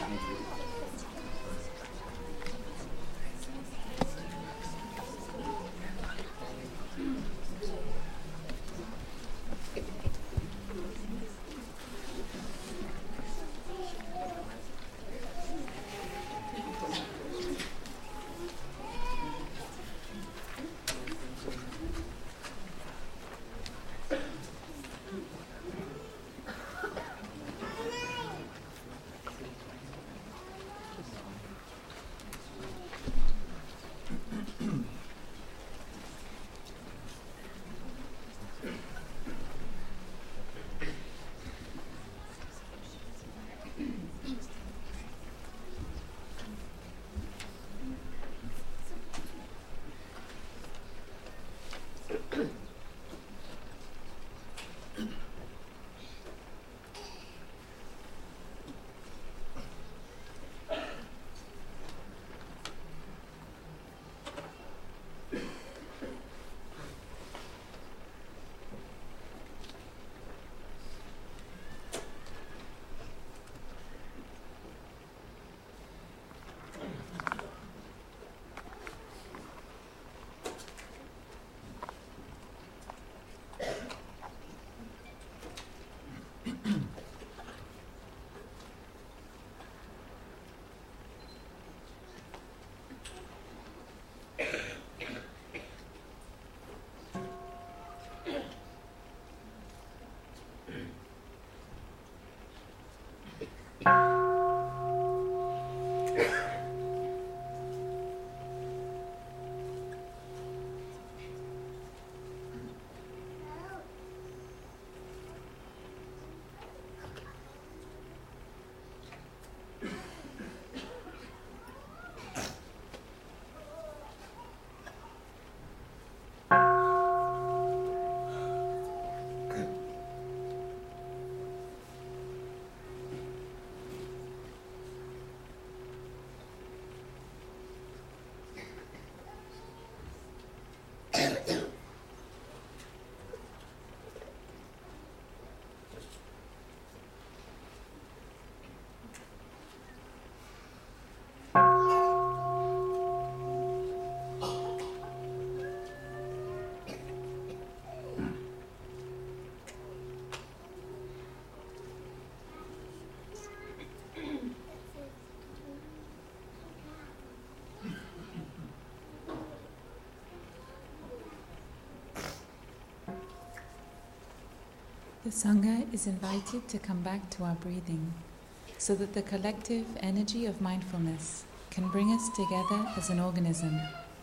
The Sangha is invited to come back to our breathing so that the collective energy of mindfulness can bring us together as an organism,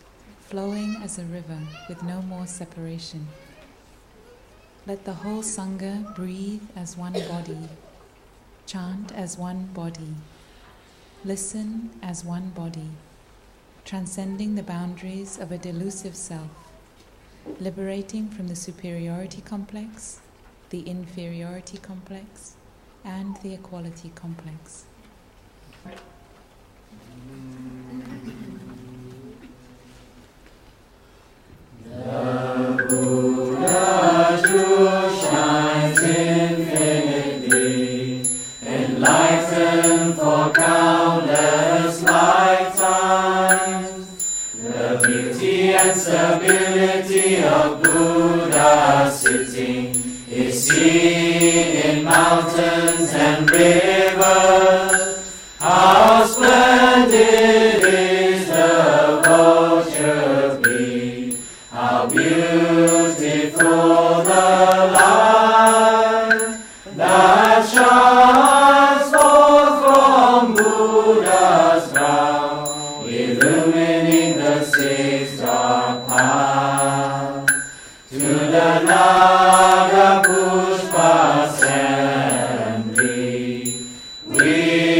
flowing as a river with no more separation. Let the whole Sangha breathe as one body, chant as one body, listen as one body, transcending the boundaries of a delusive self, liberating from the superiority complex, the inferiority complex, and the equality complex. The Buddha truth shines infinitely, enlightened for countless lifetimes. The beauty and stability of Buddha sitting is seen in mountains and rivers. How splendid is the vulture bee, how beautiful the light that shines forth from Buddha's brow, illumining the six dark paths to the Naga Pushpa assembly. We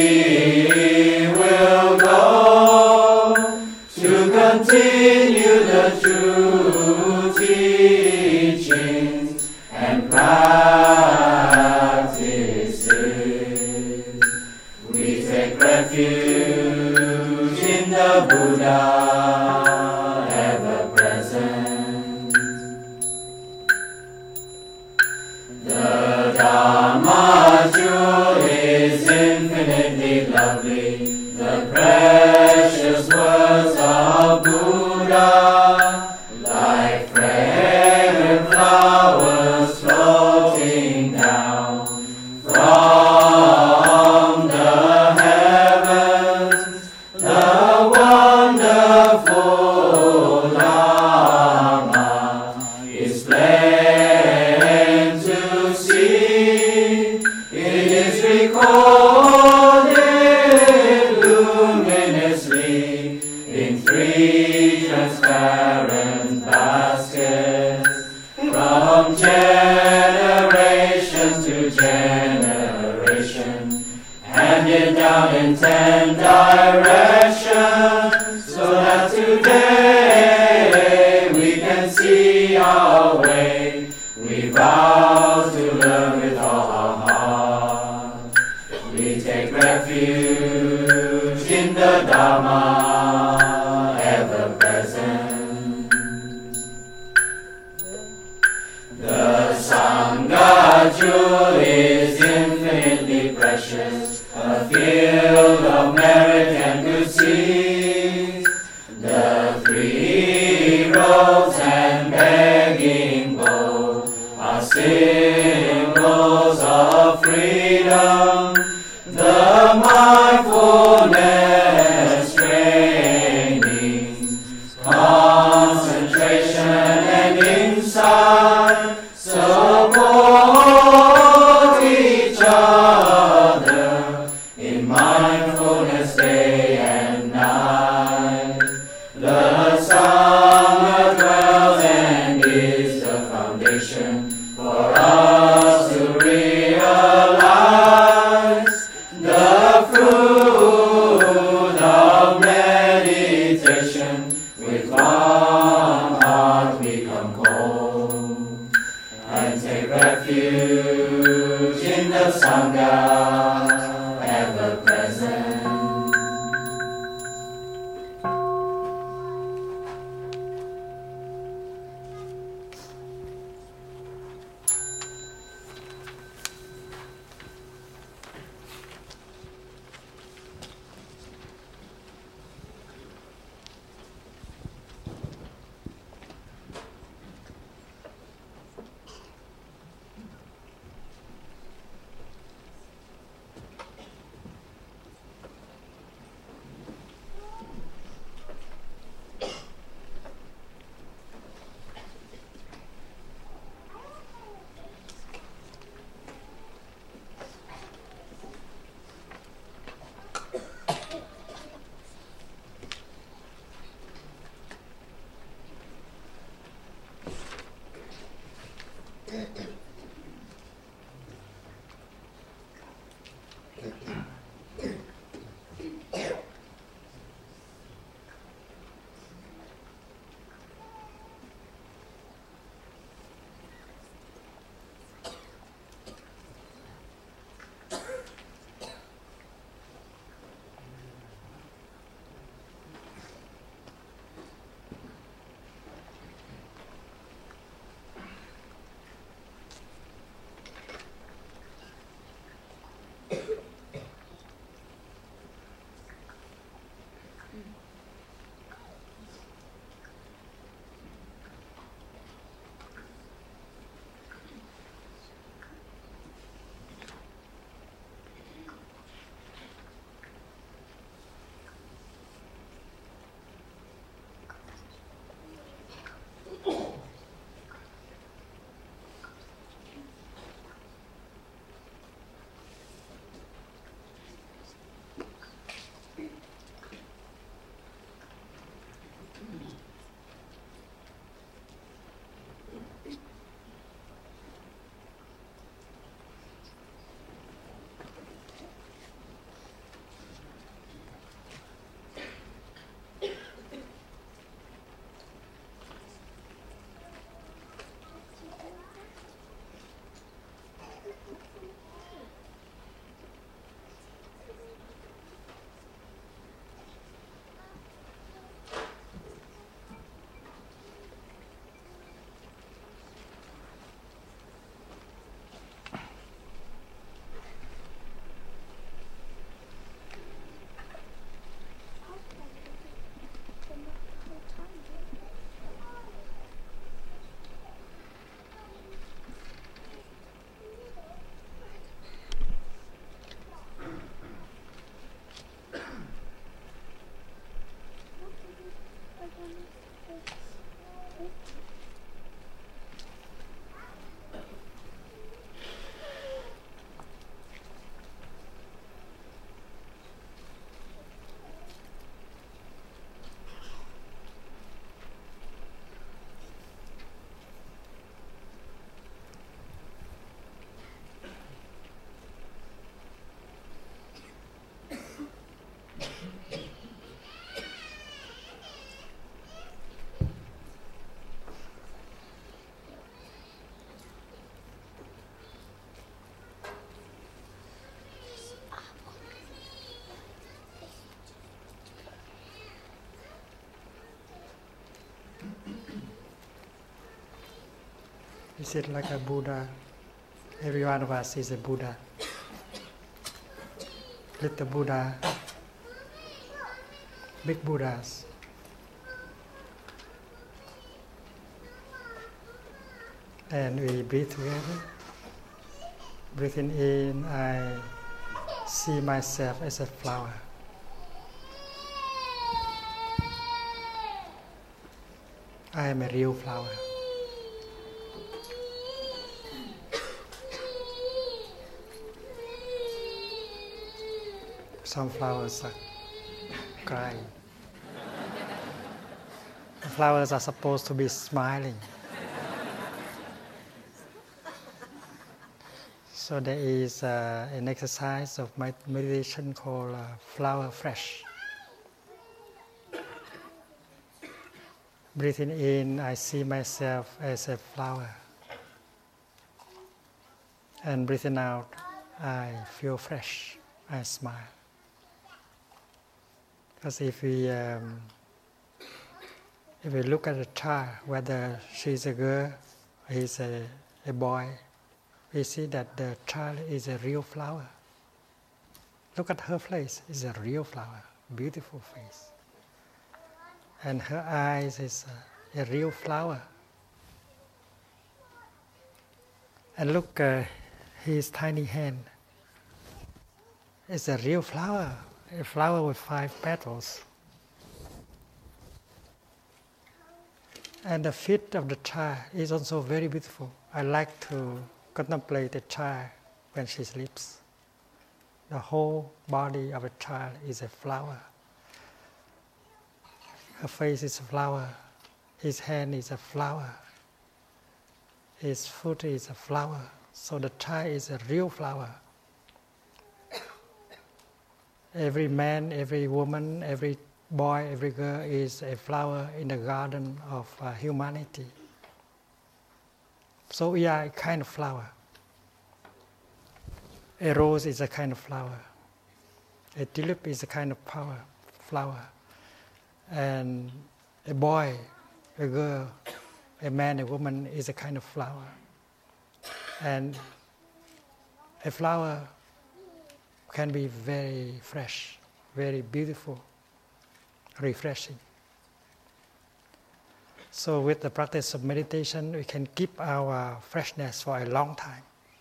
will go to continue the true teachings and practices. We take refuge in the Buddha, ever present. The Dharma jewel is infinitely lovely. foundation, handed down in 10 directions, so that today we can see our way. We vow to learn with all our heart. We take refuge in the Dharma, ever present. The Sangha jewel is infinitely precious, a field of merit and good seeds. The 3 roads and begging bowl are symbols of freedom. The mindfulness training, concentration and insight support each other in mindfulness day and night. The Sangha dwells and is the foundation for us to realize the fruit of meditation. With one heart we come home and take refuge in the Sangha, ever present. sit like a Buddha. Every one of us is a Buddha. Little Buddha, big Buddhas. And we breathe together. Breathing in, I see myself as a flower. I am a real flower. Some flowers are crying. The flowers are supposed to be smiling. So there is an exercise of meditation called flower fresh. Breathing in, I see myself as a flower. And breathing out, I feel fresh, I smile. Because if we look at a child, whether she's a girl or he's a boy, we see that the child is a real flower. Look at her face, it's a real flower, beautiful face. And her eyes is a real flower. And look, his tiny hand is a real flower, a flower with 5 petals. And the feet of the child is also very beautiful. I like to contemplate a child when she sleeps. The whole body of a child is a flower. Her face is a flower. His hand is a flower. His foot is a flower. So the child is a real flower. Every man, every woman, every boy, every girl is a flower in the garden of humanity. So we are a kind of flower. A rose is a kind of flower. A tulip is a kind of flower. And a boy, a girl, a man, a woman is a kind of flower. And a flower can be very fresh, very beautiful, refreshing. So with the practice of meditation, we can keep our freshness for a long time.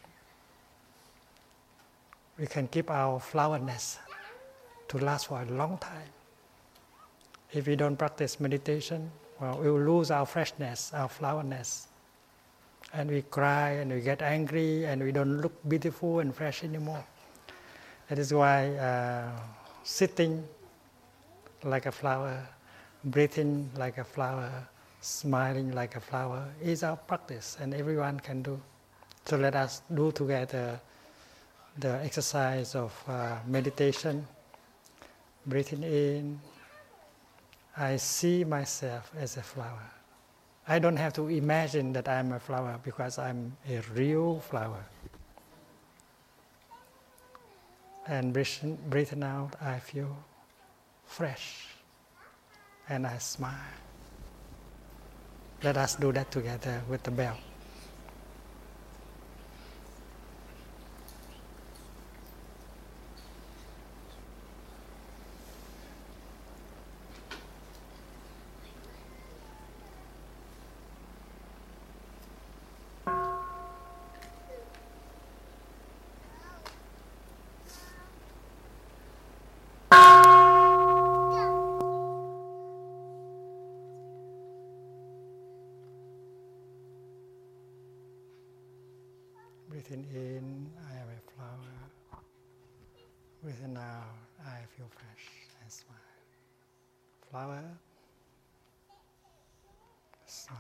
We can keep our flowerness to last for a long time. If we don't practice meditation, well, we will lose our freshness, our flowerness. And we cry and we get angry and we don't look beautiful and fresh anymore. That is why sitting like a flower, breathing like a flower, smiling like a flower is our practice, and everyone can do. So let us do together the exercise of meditation. Breathing in, I see myself as a flower. I don't have to imagine that I'm a flower because I'm a real flower. And breathing out, I feel fresh and I smile. Let us do that together with the bell. Breathing in, I am a flower. Breathing out, I feel fresh and smile. Flower, smile.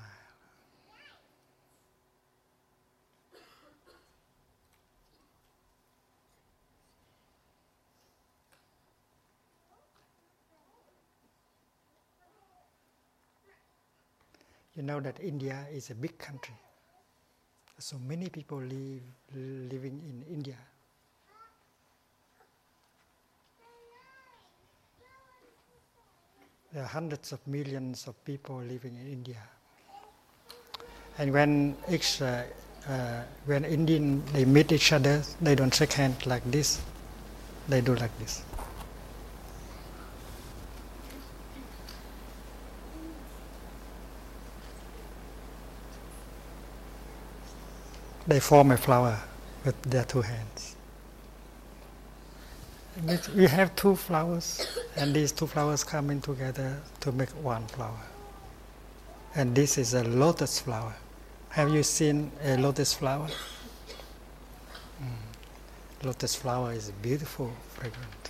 You know that India is a big country. So many people living in India. There are hundreds of millions of people living in India. And when Indian they meet each other, they don't shake hands like this. They do like this. They form a flower with their two hands. We have two flowers, and these two flowers coming together to make one flower. And this is a lotus flower. Have you seen a lotus flower? Lotus flower is beautiful, fragrant.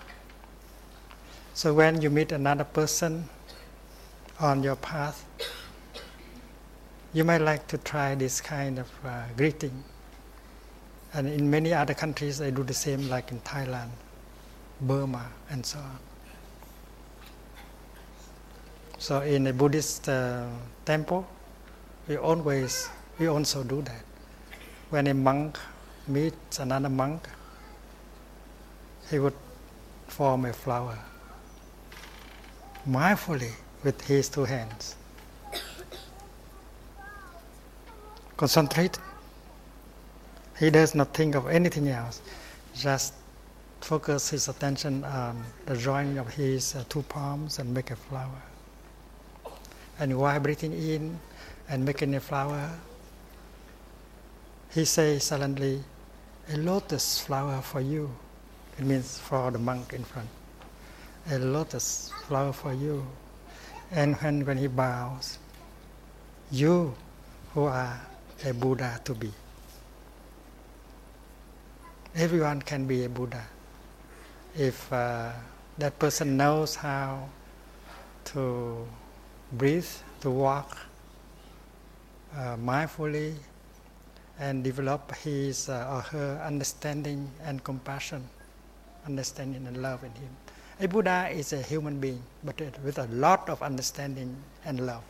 So when you meet another person on your path, you might like to try this kind of greeting. And in many other countries, they do the same, like in Thailand, Burma, and so on. So in a Buddhist temple, we also do that. When a monk meets another monk, he would form a flower mindfully with his two hands. Concentrate. He does not think of anything else. Just focus his attention on the joining of his two palms and make a flower. And while breathing in and making a flower, he says silently, "A lotus flower for you." It means for the monk in front. A lotus flower for you. And when he bows, you who are a Buddha to be. Everyone can be a Buddha if that person knows how to breathe, to walk mindfully, and develop his or her understanding and compassion, understanding and love in him. A Buddha is a human being, but with a lot of understanding and love.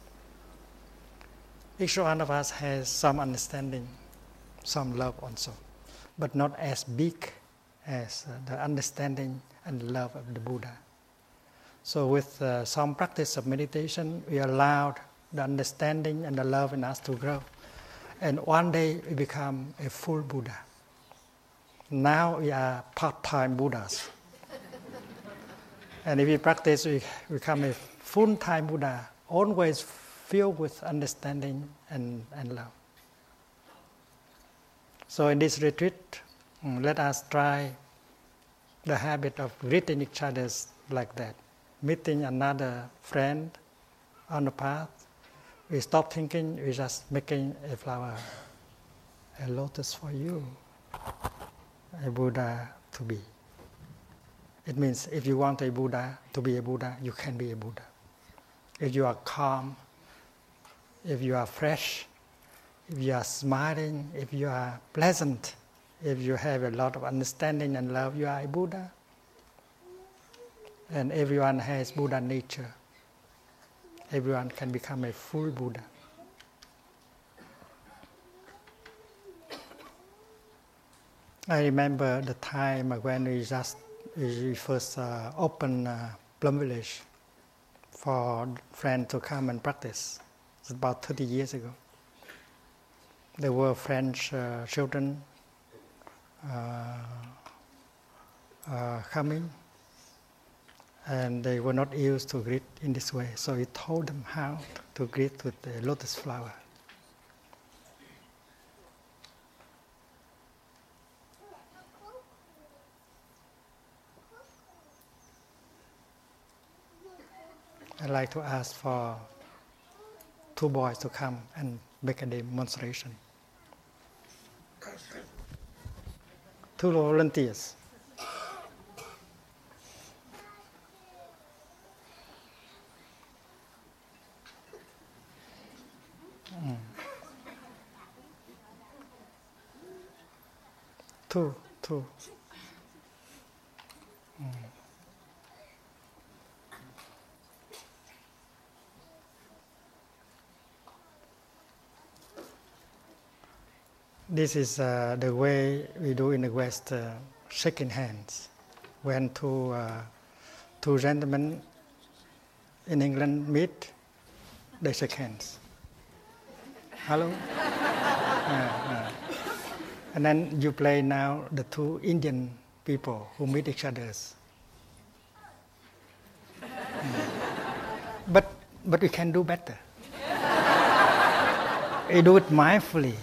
Each one of us has some understanding, some love also, but not as big as the understanding and love of the Buddha. So with some practice of meditation, we allowed the understanding and the love in us to grow. And one day we become a full Buddha. Now we are part-time Buddhas. And if we practice, we become a full-time Buddha, always filled with understanding and love. So in this retreat, let us try the habit of greeting each other like that. Meeting another friend on the path, we stop thinking, we just making a flower, a lotus for you, a Buddha to be. It means if you want a Buddha to be a Buddha, you can be a Buddha. If you are calm, if you are fresh, if you are smiling, if you are pleasant, if you have a lot of understanding and love, you are a Buddha. And everyone has Buddha nature. Everyone can become a full Buddha. I remember the time when we first opened Plum Village for friends to come and practice. It's about 30 years ago. There were French children coming, and they were not used to greet in this way. So we told them how to greet with the lotus flower. I'd like to ask for 2 boys to come and make a demonstration. 2 volunteers. Two. This is the way we do in the West, shaking hands. When two gentlemen in England meet, they shake hands. Hello? And then you play now the two Indian people who meet each other. But we can do better. We do it mindfully.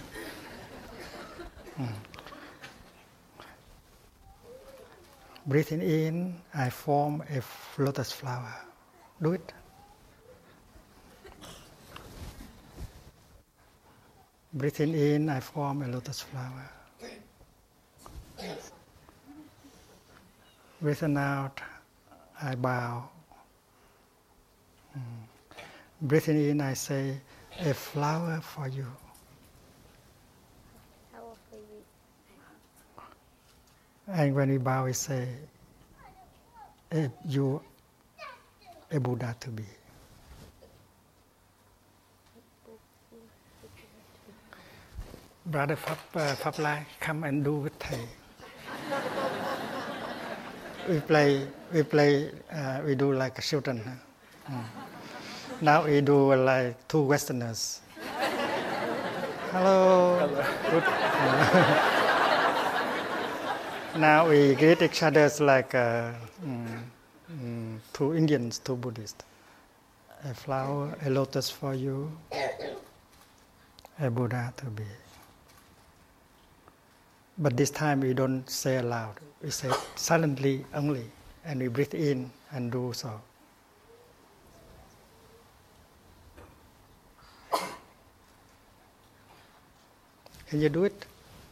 Breathing in, I form a lotus flower. Do it. Breathing in, I form a lotus flower. Breathing out, I bow. Breathing in, I say, a flower for you. And when we bow, we say, you a Buddha to be. Brother Phap Lai, come and do with Thầy. We do like children. Now we do like two Westerners. Hello. Good. Now we greet each other like two Indians, two Buddhists. A flower, a lotus for you, a Buddha to be. But this time we don't say aloud. We say silently only, and we breathe in and do so. Can you do it?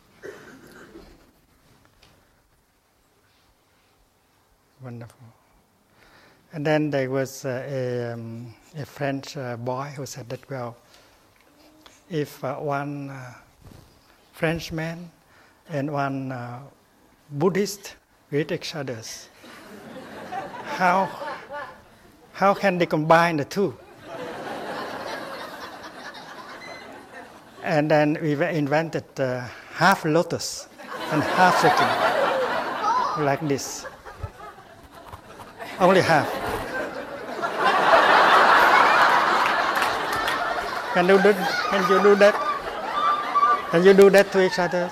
Wonderful. And then there was a French boy who said that, well, if one Frenchman and one Buddhist greet each other, how can they combine the two? And then we invented half lotus and half chicken, like this. Only half. Can you do that? Can you do that to each other?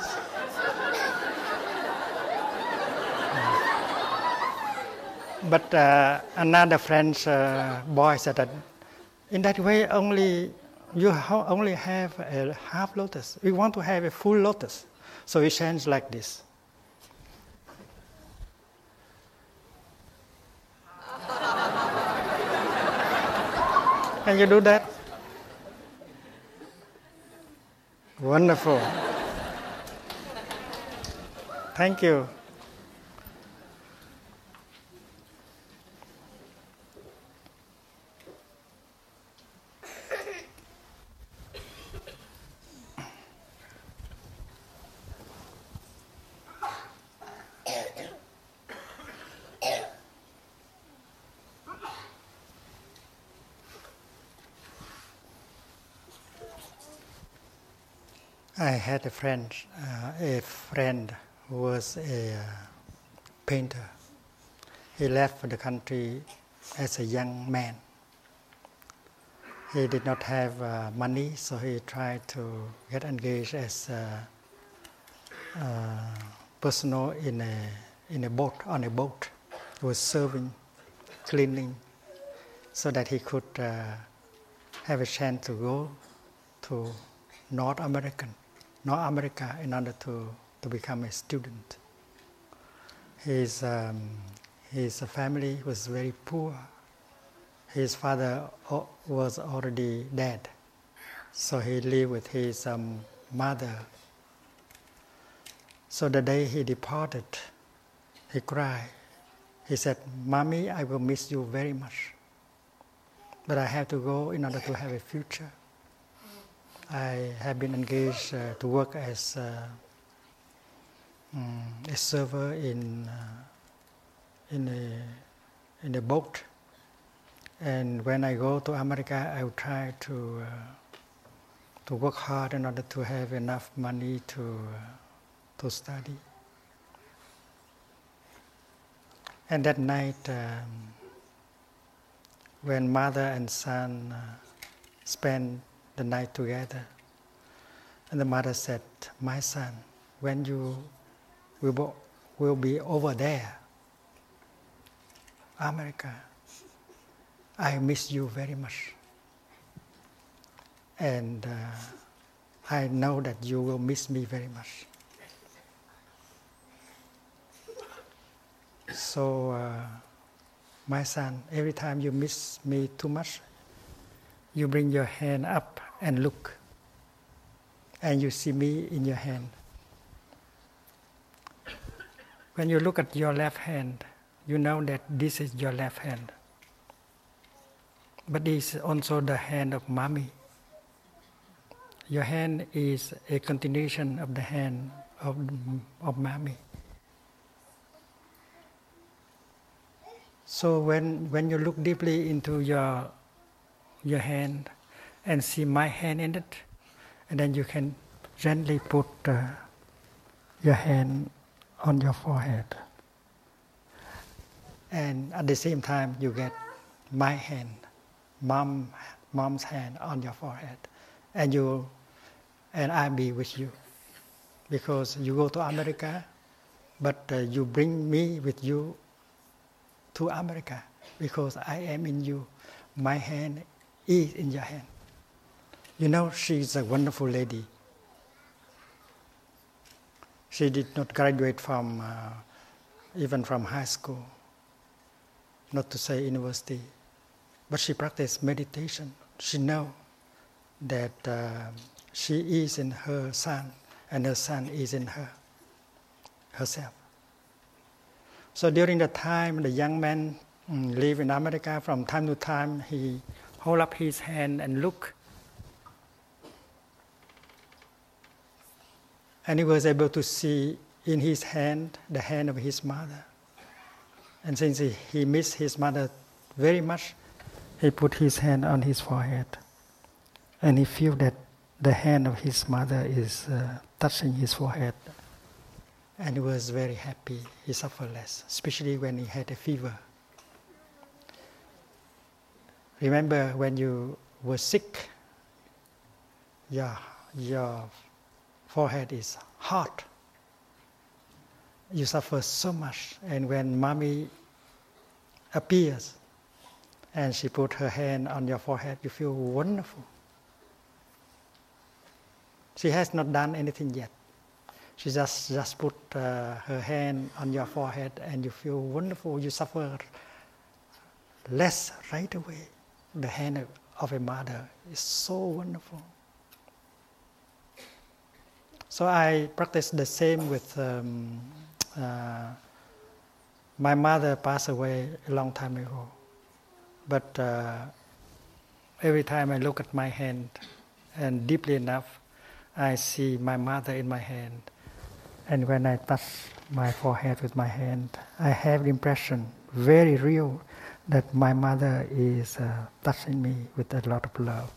But another French boy said that in that way you only have a half lotus. We want to have a full lotus. So we change like this. Can you do that? Wonderful. Thank you. I had a friend who was a painter. He left the country as a young man. He did not have money, so he tried to get engaged as a personal in a boat, on a boat. He was serving, cleaning, so that he could have a chance to go to North America in order to become a student. His family was very poor. His father was already dead, so he lived with his mother. So the day he departed, he cried. He said, "Mommy, I will miss you very much, but I have to go in order to have a future. I have been engaged to work as a server in a boat, and when I go to America, I will try to work hard in order to have enough money to study." And that night, when mother and son spent the night together, And the mother said, my son, when you will be over there, America, I miss you very much. And I know that you will miss me very much. So, my son, every time you miss me too much, you bring your hand up and look, and you see me in your hand. When you look at your left hand, you know that this is your left hand. But this is also the hand of Mommy. Your hand is a continuation of the hand of Mommy. So when you look deeply into your hand and see my hand in it, and then you can gently put your hand on your forehead. And at the same time, you get my hand, mom's hand on your forehead. And I be with you. Because you go to America, but you bring me with you to America. Because I am in you. My hand is in your hand. You know, she's a wonderful lady. She did not graduate from, even from high school, not to say university. But she practiced meditation. She knows that she is in her son, and her son is in herself. So during the time the young man lived in America, from time to time he hold up his hand and look. And he was able to see in his hand the hand of his mother. And since he missed his mother very much, he put his hand on his forehead. And he felt that the hand of his mother is touching his forehead. And he was very happy. He suffered less, especially when he had a fever. Remember when you were sick, your forehead is hot. You suffer so much. And when Mommy appears and she put her hand on your forehead, you feel wonderful. She has not done anything yet. She just put her hand on your forehead and you feel wonderful. You suffer less right away. The hand of a mother is so wonderful. So I practice the same with my mother passed away a long time ago. But every time I look at my hand, and deeply enough, I see my mother in my hand. And when I touch my forehead with my hand, I have the impression, very real, that my mother is touching me with a lot of love.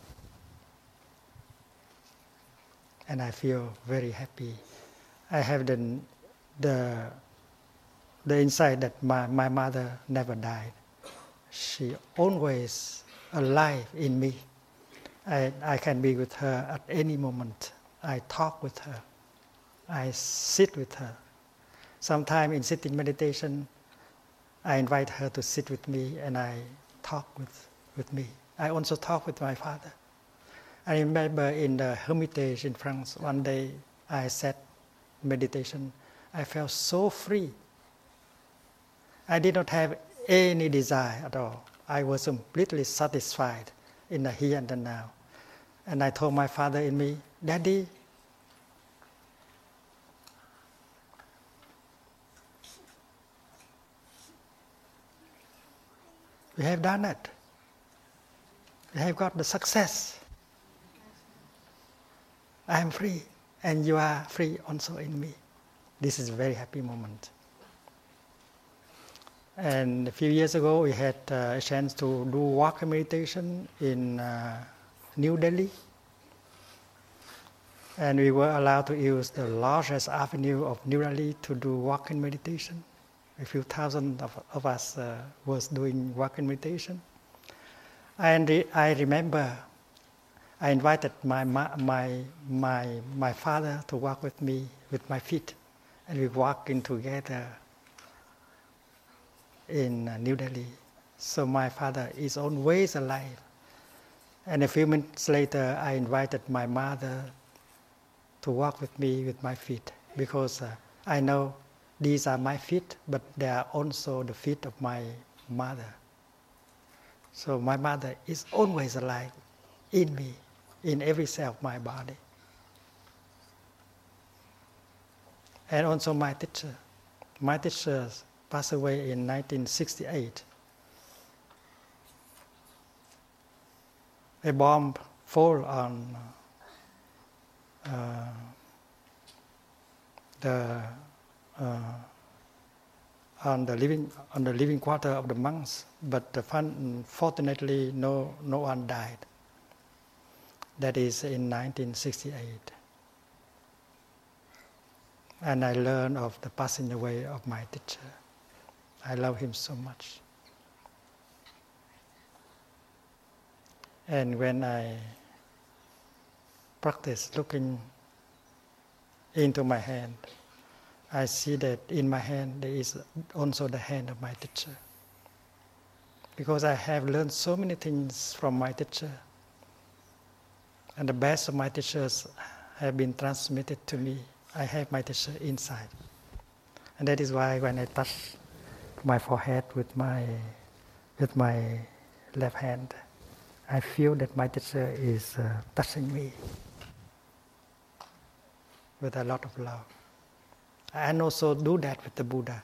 And I feel very happy. I have the insight that my mother never died. She always alive in me. I can be with her at any moment. I talk with her. I sit with her. Sometimes in sitting meditation, I invite her to sit with me and I talk with me. I also talk with my father. I remember in the Hermitage in France, one day I sat meditation. I felt so free. I did not have any desire at all. I was completely satisfied in the here and the now. And I told my father in me, Daddy, we have done it. We have got the success. I am free, and you are free also in me. This is a very happy moment. And a few years ago, we had a chance to do walking meditation in New Delhi. And we were allowed to use the largest avenue of New Delhi to do walking meditation. A few thousand of us was doing walking meditation. And I remember I invited my father to walk with me with my feet, and we walked in together in New Delhi. So my father is always alive. And a few minutes later, I invited my mother to walk with me with my feet, because I know these are my feet, but they are also the feet of my mother. So my mother is always alive in me, in every cell of my body. And also my teacher. My teacher passed away in 1968. A bomb fell on the living quarter of the monks, but fortunately no one died. That is in 1968. And I learned of the passing away of my teacher. I love him so much. And when I practice looking into my hand, I see that in my hand there is also the hand of my teacher. Because I have learned so many things from my teacher. And the best of my teachers have been transmitted to me. I have my teacher inside. And that is why when I touch my forehead with my left hand, I feel that my teacher is touching me with a lot of love. And also do that with the Buddha.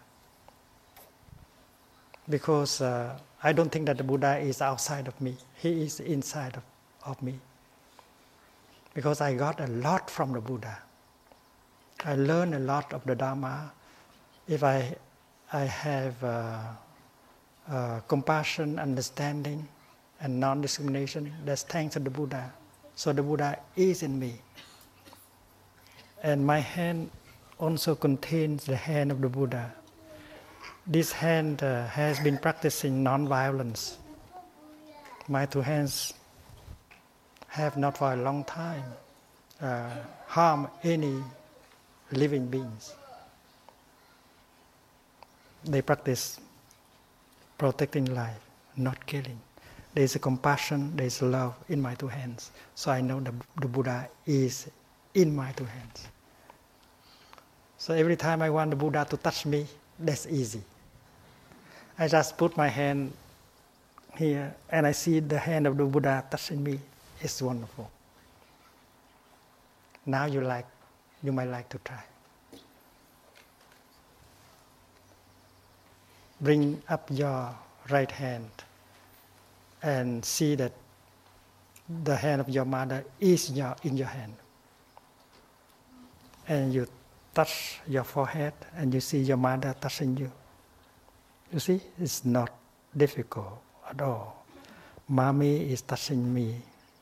Because I don't think that the Buddha is outside of me. He is inside of me. Because I got a lot from the Buddha. I learned a lot of the Dharma. If I have compassion, understanding, and non-discrimination, that's thanks to the Buddha. So the Buddha is in me. And my hand also contains the hand of the Buddha. This hand has been practicing non-violence. My two hands have not for a long time harmed any living beings. They practice protecting life, not killing. There is a compassion, there is love in my two hands. So I know the Buddha is in my two hands. So every time I want the Buddha to touch me, that's easy. I just put my hand here and I see the hand of the Buddha touching me. It's wonderful. Now you might like to try. Bring up your right hand and see that the hand of your mother is in your hand. And you touch your forehead and you see your mother touching you. You see, it's not difficult at all. Mommy is touching me.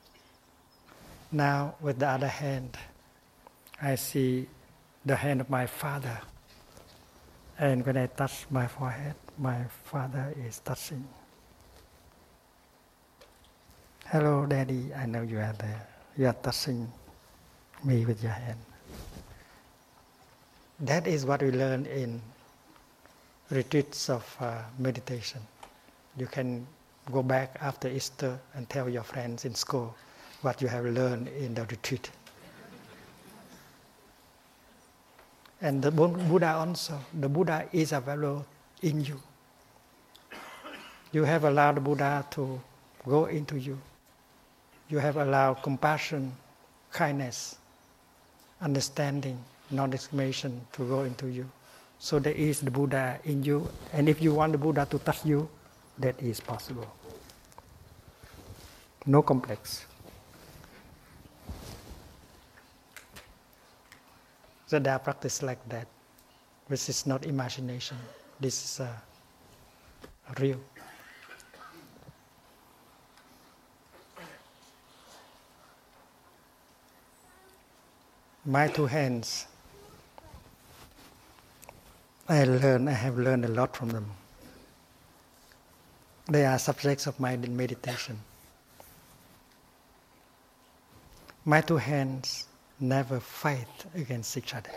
Now with the other hand, I see the hand of my father. And when I touch my forehead, my father is touching. Hello, Daddy, I know you are there. You are touching me with your hand. That is what we learn in retreats of meditation. You can go back after Easter and tell your friends in school what you have learned in the retreat. And the Buddha also, the Buddha is available in you. You have allowed the Buddha to go into you. You have allowed compassion, kindness, understanding, non-discrimination to go into you. So there is the Buddha in you. And if you want the Buddha to touch you, that is possible. No complex. So there are practices like that, which is not imagination. This is real. My two hands, I have learned a lot from them. They are subjects of my meditation. My two hands never fight against each other.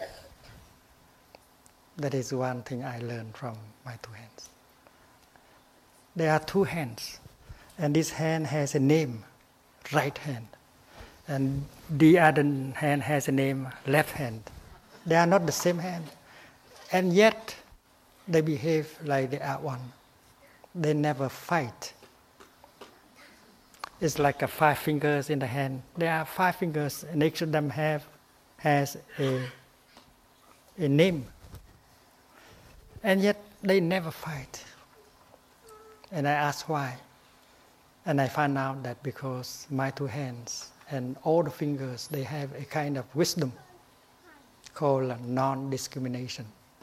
That is one thing I learned from my two hands. There are two hands, and this hand has a name, right hand, and the other hand has a name, left hand. They are not the same hand, and yet they behave like they are one. They never fight. It's like 5 fingers in the hand. There are 5 fingers, and each of them has a name. And yet they never fight. And I asked why. And I found out that because my two hands and all the fingers, they have a kind of wisdom called non-discrimination.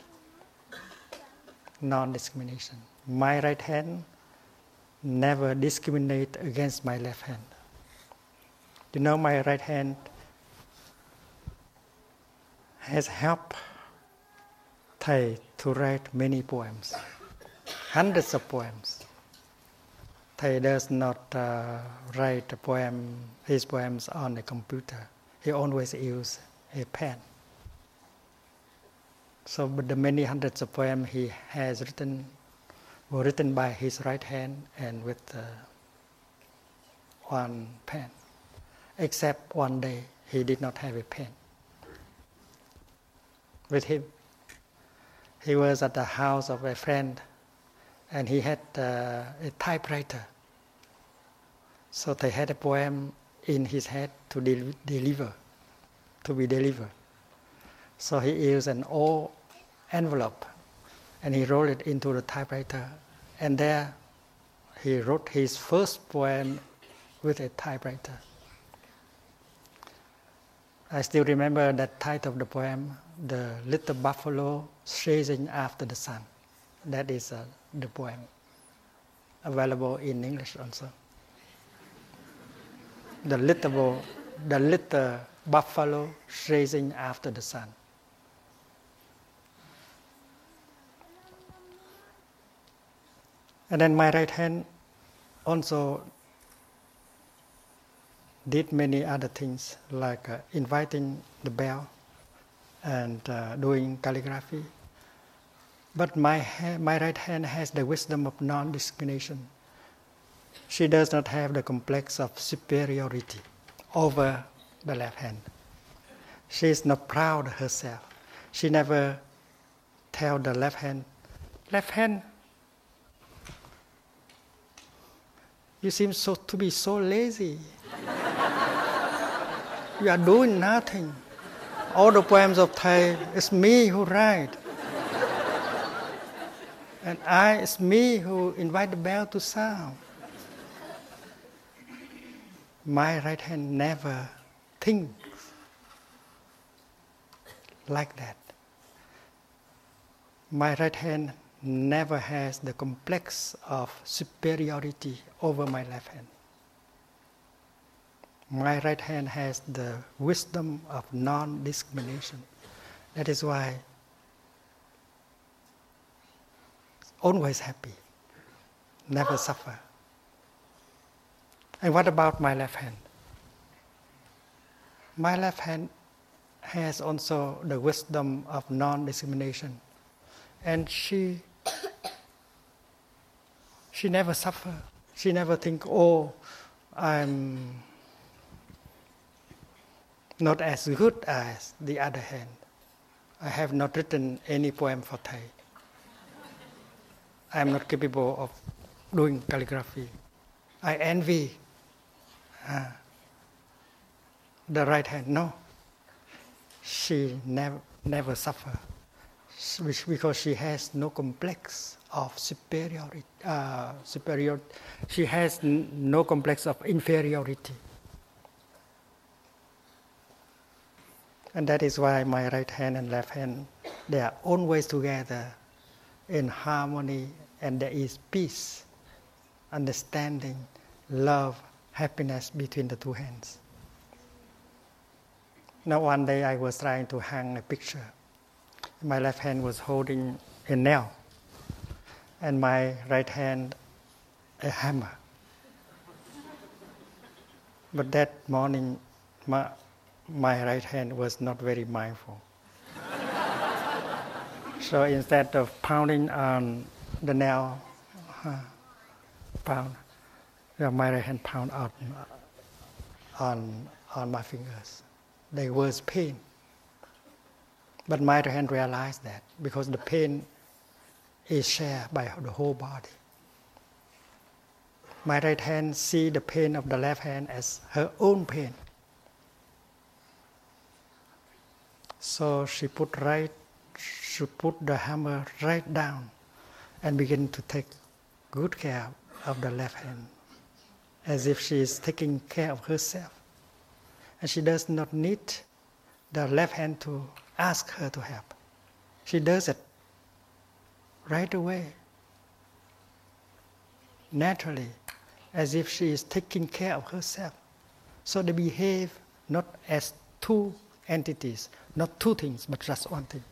Non-discrimination. My right hand never discriminate against my left hand. You know, my right hand has helped Thầy to write many poems, hundreds of poems. Thầy does not write his poems on a computer. He always uses a pen. So, but the many hundreds of poems he has written were written by his right hand and with one pen. Except one day, he did not have a pen with him. He was at the house of a friend, and he had a typewriter. So they had a poem in his head to be delivered. So he used an old envelope, and he rolled it into the typewriter. And there he wrote his first poem with a typewriter. I still remember that title of the poem, The Little Buffalo Chasing After the Sun. That is the poem, available in English also. The little buffalo chasing after the sun. And then my right hand also did many other things, like inviting the bell and doing calligraphy. But my right hand has the wisdom of non-discrimination. She does not have the complex of superiority over the left hand. She is not proud of herself. She never tell the left hand, you seem to be so lazy. You are doing nothing. All the poems of Thầy, it's me who write. And it's me who invite the bell to sound. My right hand never thinks like that. My right hand never has the complex of superiority over my left hand. My right hand has the wisdom of non-discrimination. That is why always happy, never suffer. And what about my left hand? My left hand has also the wisdom of non-discrimination. And she never suffer. She never think, I'm not as good as the other hand. I have not written any poem for Thầy. I am not capable of doing calligraphy. I envy the right hand. No, she never suffer because she has no complex of superiority. She has no complex of inferiority. And that is why my right hand and left hand, they are always together in harmony, and there is peace, understanding, love, happiness between the two hands. Now one day I was trying to hang a picture. My left hand was holding a nail, and my right hand a hammer. But that morning my right hand was not very mindful. So instead of pounding on the nail, my right hand pound out on my fingers. There was pain. But my right hand realized that because the pain is shared by the whole body. My right hand see the pain of the left hand as her own pain. So she put the hammer right down and begin to take good care of the left hand, as if she is taking care of herself. And she does not need the left hand to ask her to help. She does it right away, naturally, as if she is taking care of herself. So they behave not as two entities, not two things, but just one thing.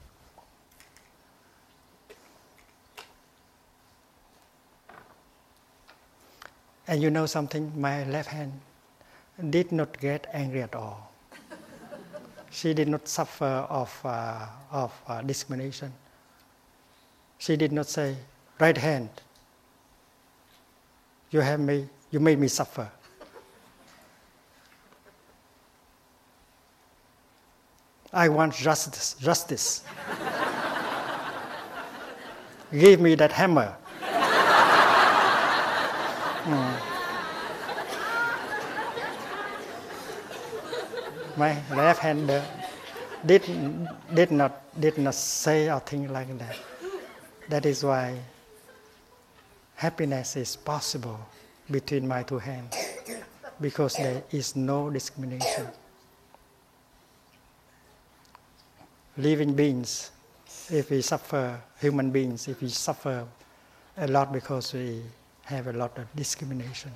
And you know something, my left hand did not get angry at all. She did not suffer of discrimination. She did not say, right hand, you made me suffer. I want justice. Give me that hammer. My left hand did not say or think like that. That is why happiness is possible between my two hands, because there is no discrimination. Living beings, if we suffer, human beings, if we suffer a lot because we have a lot of discrimination.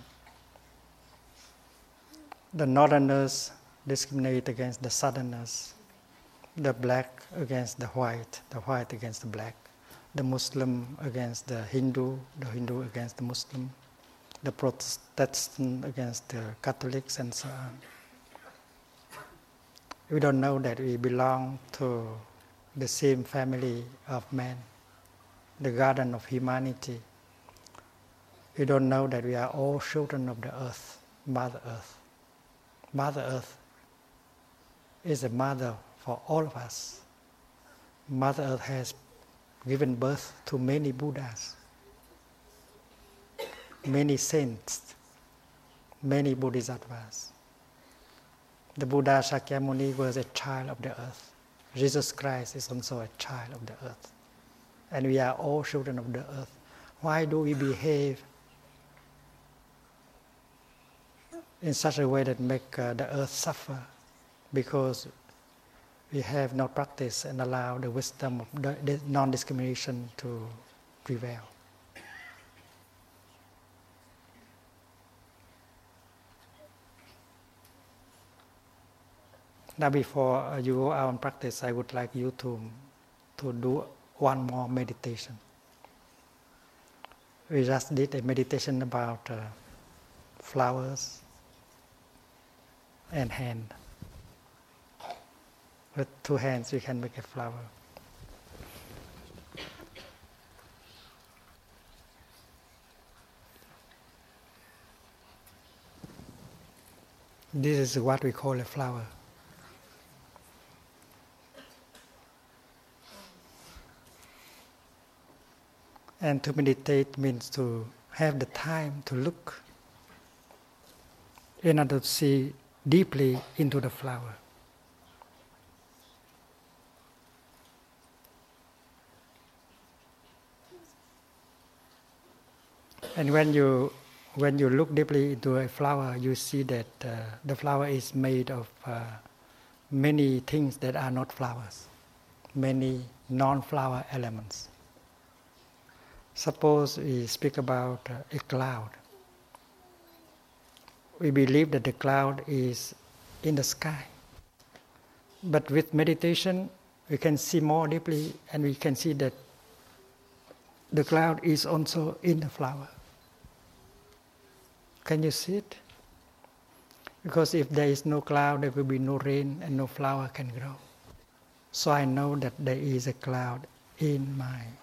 The northerners discriminate against the southerners, the black against the white against the black, the Muslim against the Hindu against the Muslim, the Protestant against the Catholics, and so on. We don't know that we belong to the same family of man, the garden of humanity. We don't know that we are all children of the earth, Mother Earth. Mother Earth is a mother for all of us. Mother Earth has given birth to many Buddhas, many saints, many Bodhisattvas. The Buddha Shakyamuni was a child of the earth. Jesus Christ is also a child of the earth. And we are all children of the earth. Why do we behave in such a way that make the earth suffer? Because we have not practiced and allowed the wisdom of the non-discrimination to prevail. Now before you go out and practice, I would like you to do one more meditation. We just did a meditation about flowers and hand. With two hands you can make a flower. This is what we call a flower. And to meditate means to have the time to look in order to see deeply into the flower. And when you look deeply into a flower, you see that the flower is made of many things that are not flowers, many non-flower elements. Suppose we speak about a cloud. We believe that the cloud is in the sky. But with meditation, we can see more deeply and we can see that the cloud is also in the flower. Can you see it? Because if there is no cloud, there will be no rain and no flower can grow. So I know that there is a cloud in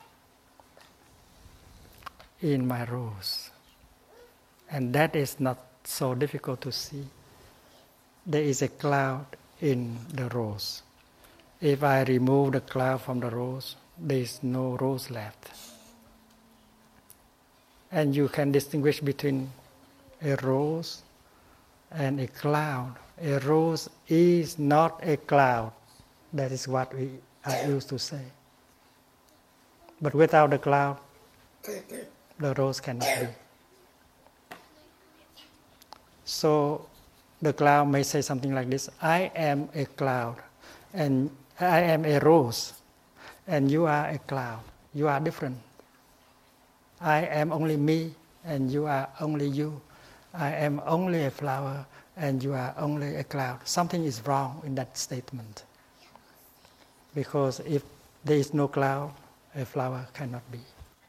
my rose. And that is not so difficult to see. There is a cloud in the rose. If I remove the cloud from the rose, there is no rose left. And you can distinguish between a rose and a cloud. A rose is not a cloud. That is what I used to say. But without the cloud, the rose cannot be. So the cloud may say something like this: I am a cloud, and I am a rose, and you are a cloud. You are different. I am only me, and you are only you. I am only a flower, and you are only a cloud. Something is wrong in that statement. Because if there is no cloud, a flower cannot be.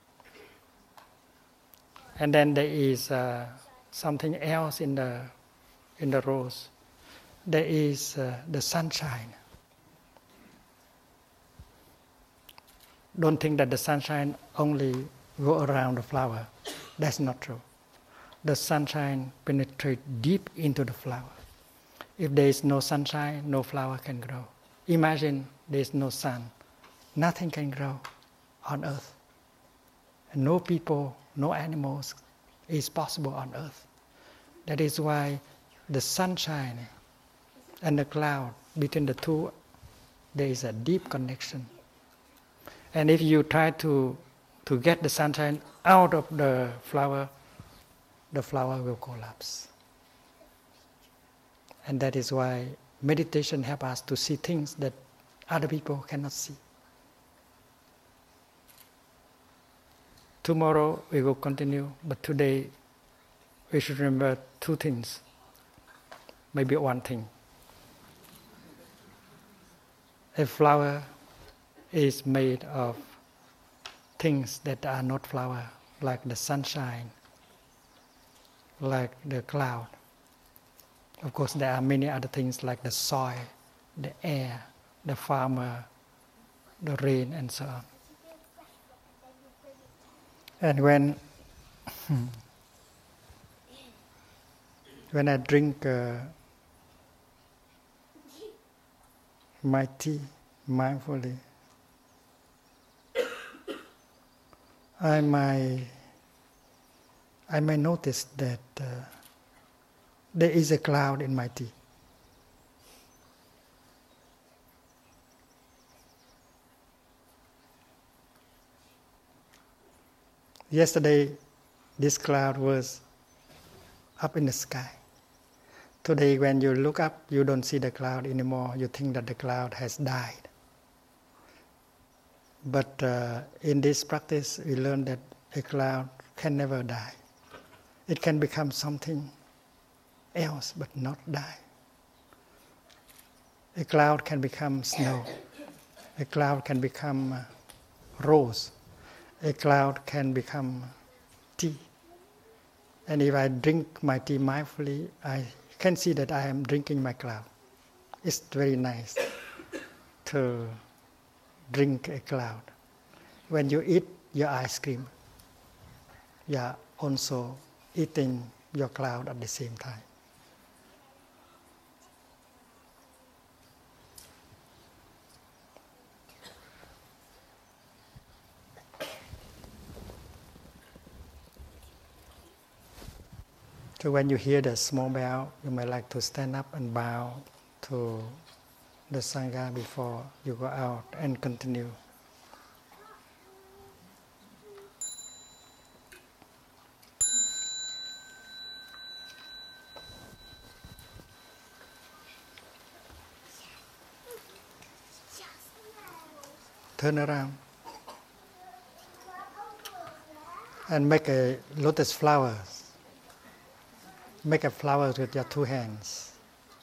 And then there is something else in the rose. There is the sunshine. Don't think that the sunshine only go around the flower. That's not true. The sunshine penetrates deep into the flower. If there is no sunshine, no flower can grow. Imagine there is no sun. Nothing can grow on earth. And no people, no animals is possible on earth. That is why the sunshine and the cloud, between the two, there is a deep connection. And if you try to get the sunshine out of the flower will collapse. And that is why meditation helps us to see things that other people cannot see. Tomorrow we will continue, but today we should remember two things, maybe one thing. A flower is made of things that are not flower, like the sunshine, like the cloud. Of course, there are many other things like the soil, the air, the farmer, the rain, and so on. And when I drink my tea mindfully, I may notice that there is a cloud in my tea. Yesterday, this cloud was up in the sky. Today, when you look up, you don't see the cloud anymore. You think that the cloud has died. But in this practice, we learn that a cloud can never die. It can become something else, but not die. A cloud can become snow. A cloud can become rose. A cloud can become tea. And if I drink my tea mindfully, I can see that I am drinking my cloud. It's very nice to drink a cloud. When you eat your ice cream, you are also eating your cloud at the same time. So when you hear the small bell, you may like to stand up and bow to the Sangha before you go out and continue. Turn around and make a lotus flower. Make a flower with your two hands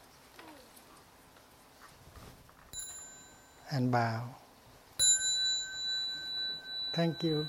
and bow. Thank you.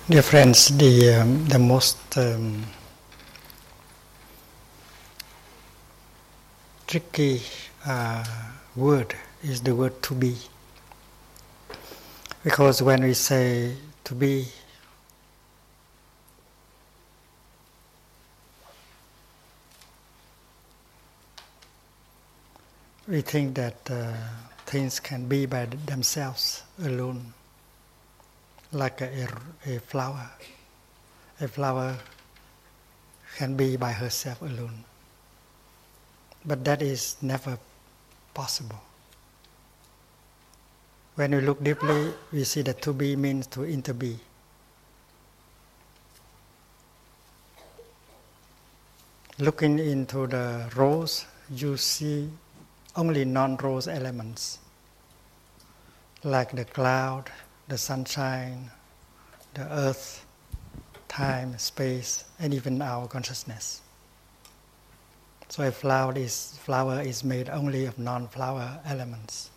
Dear friends, the most tricky word is the word to be. Because when we say to be, we think that things can be by themselves alone, like a flower. A flower can be by herself alone. But that is never possible. When we look deeply, we see that to be means to interbe. Looking into the rose, you see only non-rose elements, like the cloud, the sunshine, the earth, time, space, and even our consciousness. So a flower is made only of non-flower elements.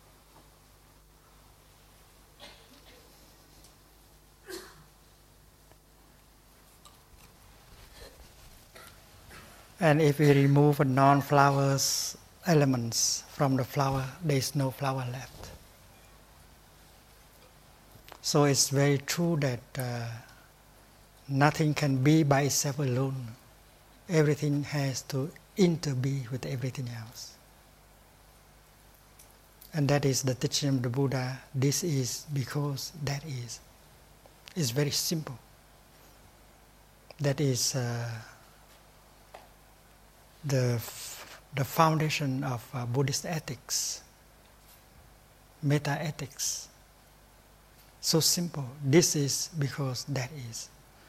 And if we remove a non-flowers elements from the flower, there is no flower left. So it's very true that nothing can be by itself alone. Everything has to interbe with everything else. And that is the teaching of the Buddha. This is because that is. It's very simple. That is the foundation of Buddhist ethics, meta ethics. So simple. This is because that is.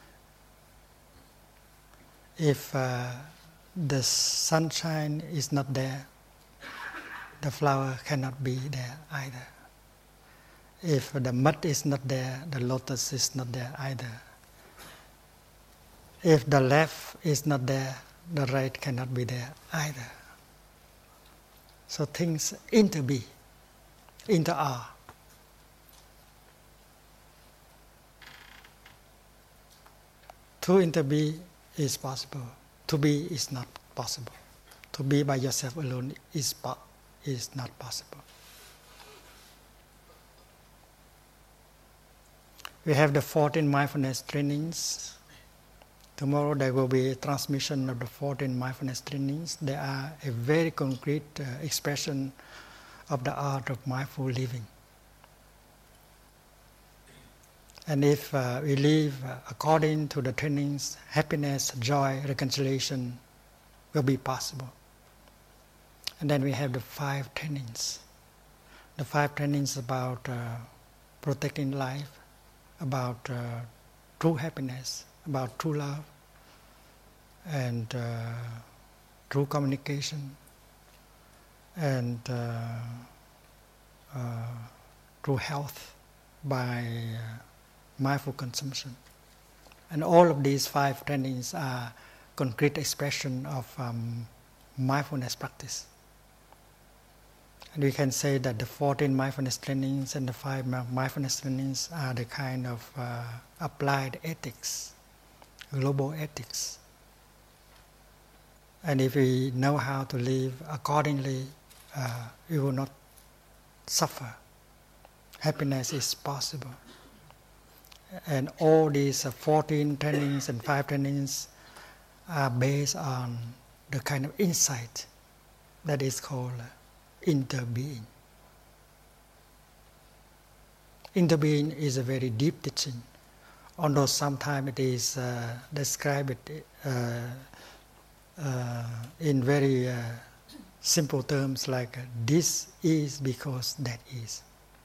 If the sunshine is not there, the flower cannot be there either. If the mud is not there, the lotus is not there either. If the left is not there, the right cannot be there either. So things interbe, inter-are. To interbe is possible. To be is not possible. To be by yourself alone is not possible. We have the 14 mindfulness trainings. Tomorrow there will be a transmission of the 14 mindfulness trainings. They are a very concrete expression of the art of mindful living. And if we live according to the trainings, happiness, joy, reconciliation will be possible. And then we have the 5 trainings. The 5 trainings about protecting life, about true happiness, about true love, and true communication, and true health by mindful consumption. And all of these 5 trainings are concrete expression of mindfulness practice. And we can say that the 14 mindfulness trainings and the 5 mindfulness trainings are the kind of applied ethics, global ethics. And if we know how to live accordingly, we will not suffer. Happiness is possible. And all these 14 trainings and 5 trainings are based on the kind of insight that is called interbeing. Interbeing is a very deep teaching, although sometimes it is described in very simple terms like this is because that is.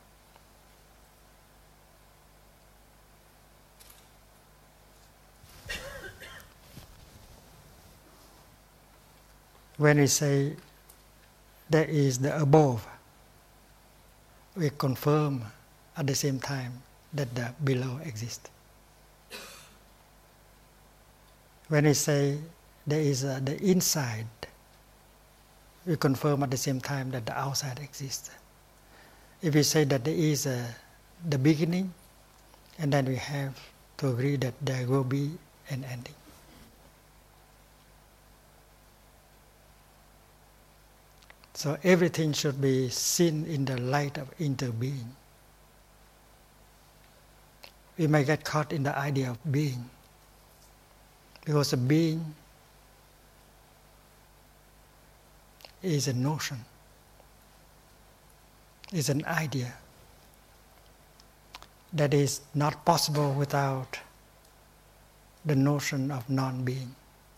When we say there is the above, we confirm at the same time that the below exists. When we say there is the inside, we confirm at the same time that the outside exists. If we say that there is the beginning, and then we have to agree that there will be an ending. So everything should be seen in the light of interbeing. We may get caught in the idea of being, because a being is a notion, is an idea that is not possible without the notion of non-being.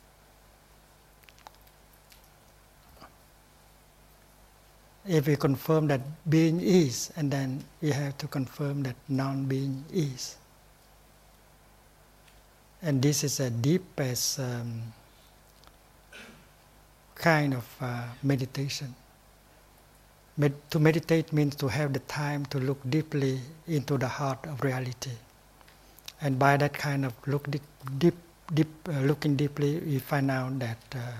If we confirm that being is, and then we have to confirm that non-being is. And this is a deepest kind of meditation. To meditate means to have the time to look deeply into the heart of reality. And by that kind of looking deeply, we find out that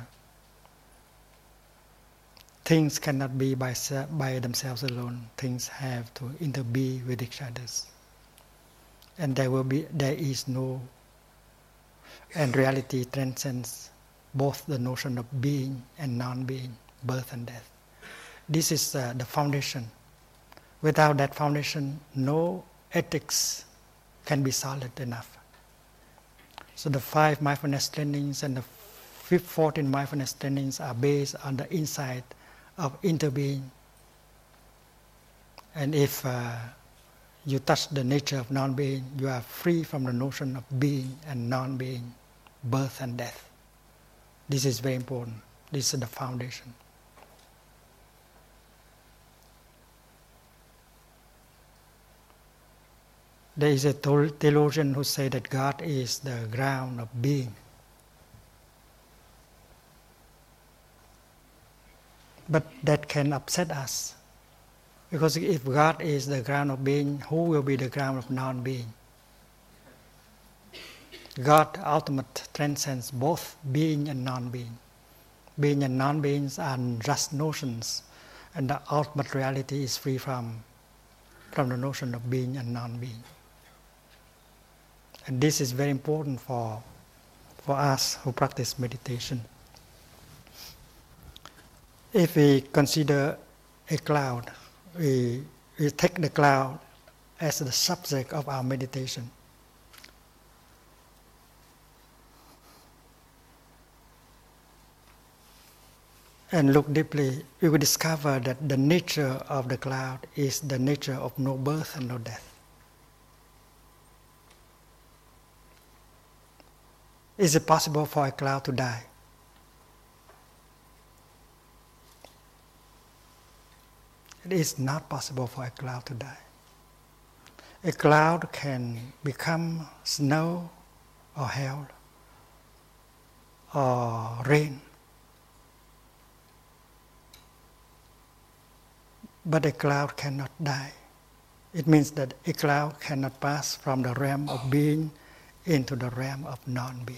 things cannot be by themselves alone. Things have to interbe with each other. And there is no, and reality transcends both the notion of being and non-being, birth and death. This is the foundation. Without that foundation, no ethics can be solid enough. So the 5 mindfulness trainings and the 14 mindfulness trainings are based on the insight of interbeing. And if you touch the nature of non-being, you are free from the notion of being and non-being, birth and death. This is very important. This is the foundation. There is a theologian who said that God is the ground of being. But that can upset us. Because if God is the ground of being, who will be the ground of non-being? God ultimate transcends both being and non-being. Being and non-beings are just notions, and the ultimate reality is free from the notion of being and non-being. And this is very important for us who practice meditation. If we consider a cloud, we take the cloud as the subject of our meditation. And look deeply, we will discover that the nature of the cloud is the nature of no birth and no death. Is it possible for a cloud to die? It is not possible for a cloud to die. A cloud can become snow or hail or rain. But a cloud cannot die. It means that a cloud cannot pass from the realm of being into the realm of non-being.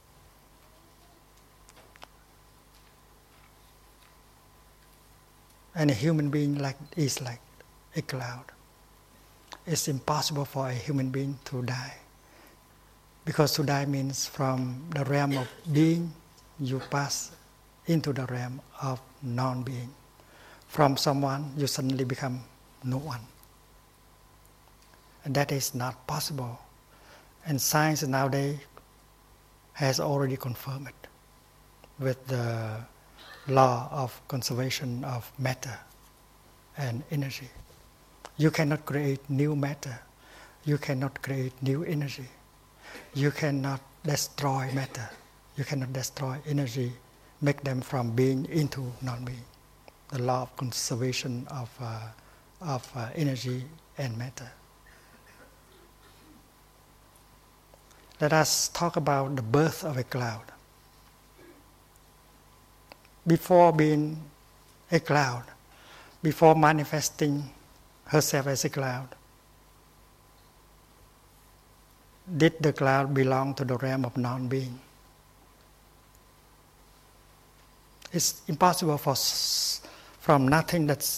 And a human being is like a cloud. It's impossible for a human being to die. Because to die means from the realm of being, you pass into the realm of non-being. From someone, you suddenly become no one. And that is not possible. And science nowadays has already confirmed it with the law of conservation of matter and energy. You cannot create new matter. You cannot create new energy. You cannot destroy matter. You cannot destroy energy, make them from being into non-being. The law of conservation of energy and matter. Let us talk about the birth of a cloud. Before being a cloud, before manifesting herself as a cloud, did the cloud belong to the realm of non-being? It's impossible from nothing that's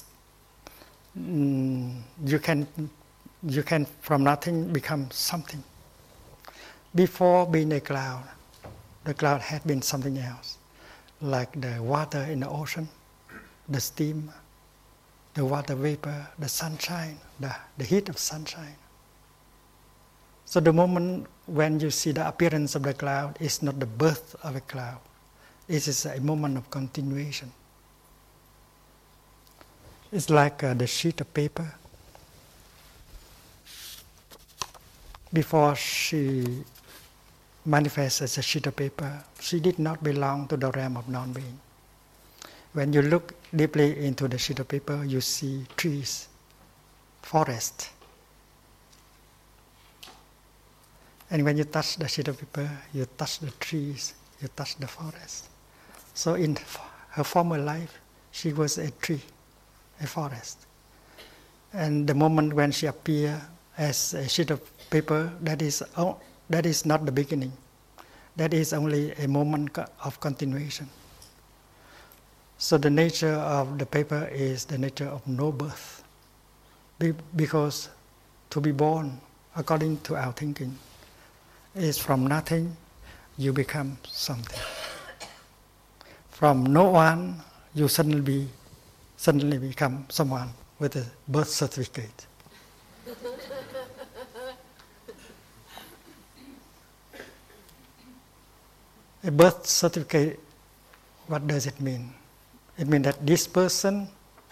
you can from nothing become something. before being a cloud, the cloud had been something else, like the water in the ocean, the steam, the water vapor, the sunshine, the heat of sunshine. So the moment when you see the appearance of the cloud is not the birth of a cloud. It is a moment of continuation. It's like the sheet of paper. Before she manifests as a sheet of paper, she did not belong to the realm of non-being. When you look deeply into the sheet of paper, you see trees, forest. And when you touch the sheet of paper, you touch the trees, you touch the forest. So in her former life, she was a tree, a forest. And the moment when she appeared as a sheet of paper, that is not the beginning. That is only a moment of continuation. So the nature of the paper is the nature of no birth. Because to be born, according to our thinking, is from nothing, you become something. From no one, you suddenly become someone with a birth certificate. A birth certificate, what does it mean? It means that this person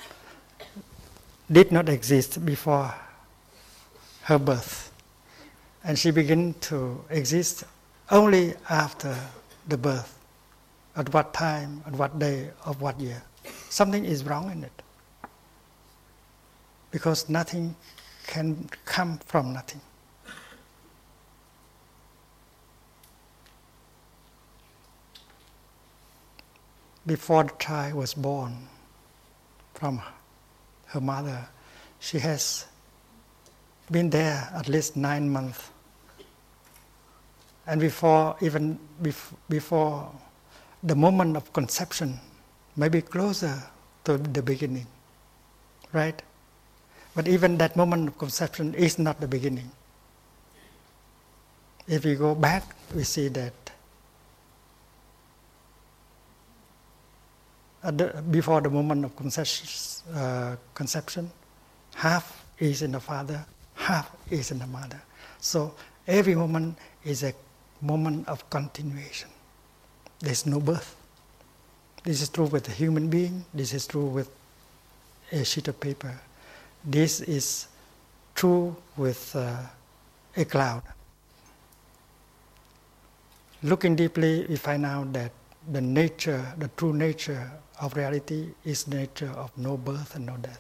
did not exist before her birth. And she began to exist only after the birth. At what time, at what day, of what year. Something is wrong in it. Because nothing can come from nothing. Before the child was born from her mother, she has been there at least 9 months. And before the moment of conception, maybe closer to the beginning, right? But even that moment of conception is not the beginning. If we go back, we see that before the moment of conception, half is in the father, half is in the mother. So every moment is a moment of continuation. There's no birth. This is true with a human being. This is true with a sheet of paper. This is true with a cloud. Looking deeply, we find out that the true nature of reality is the nature of no birth and no death.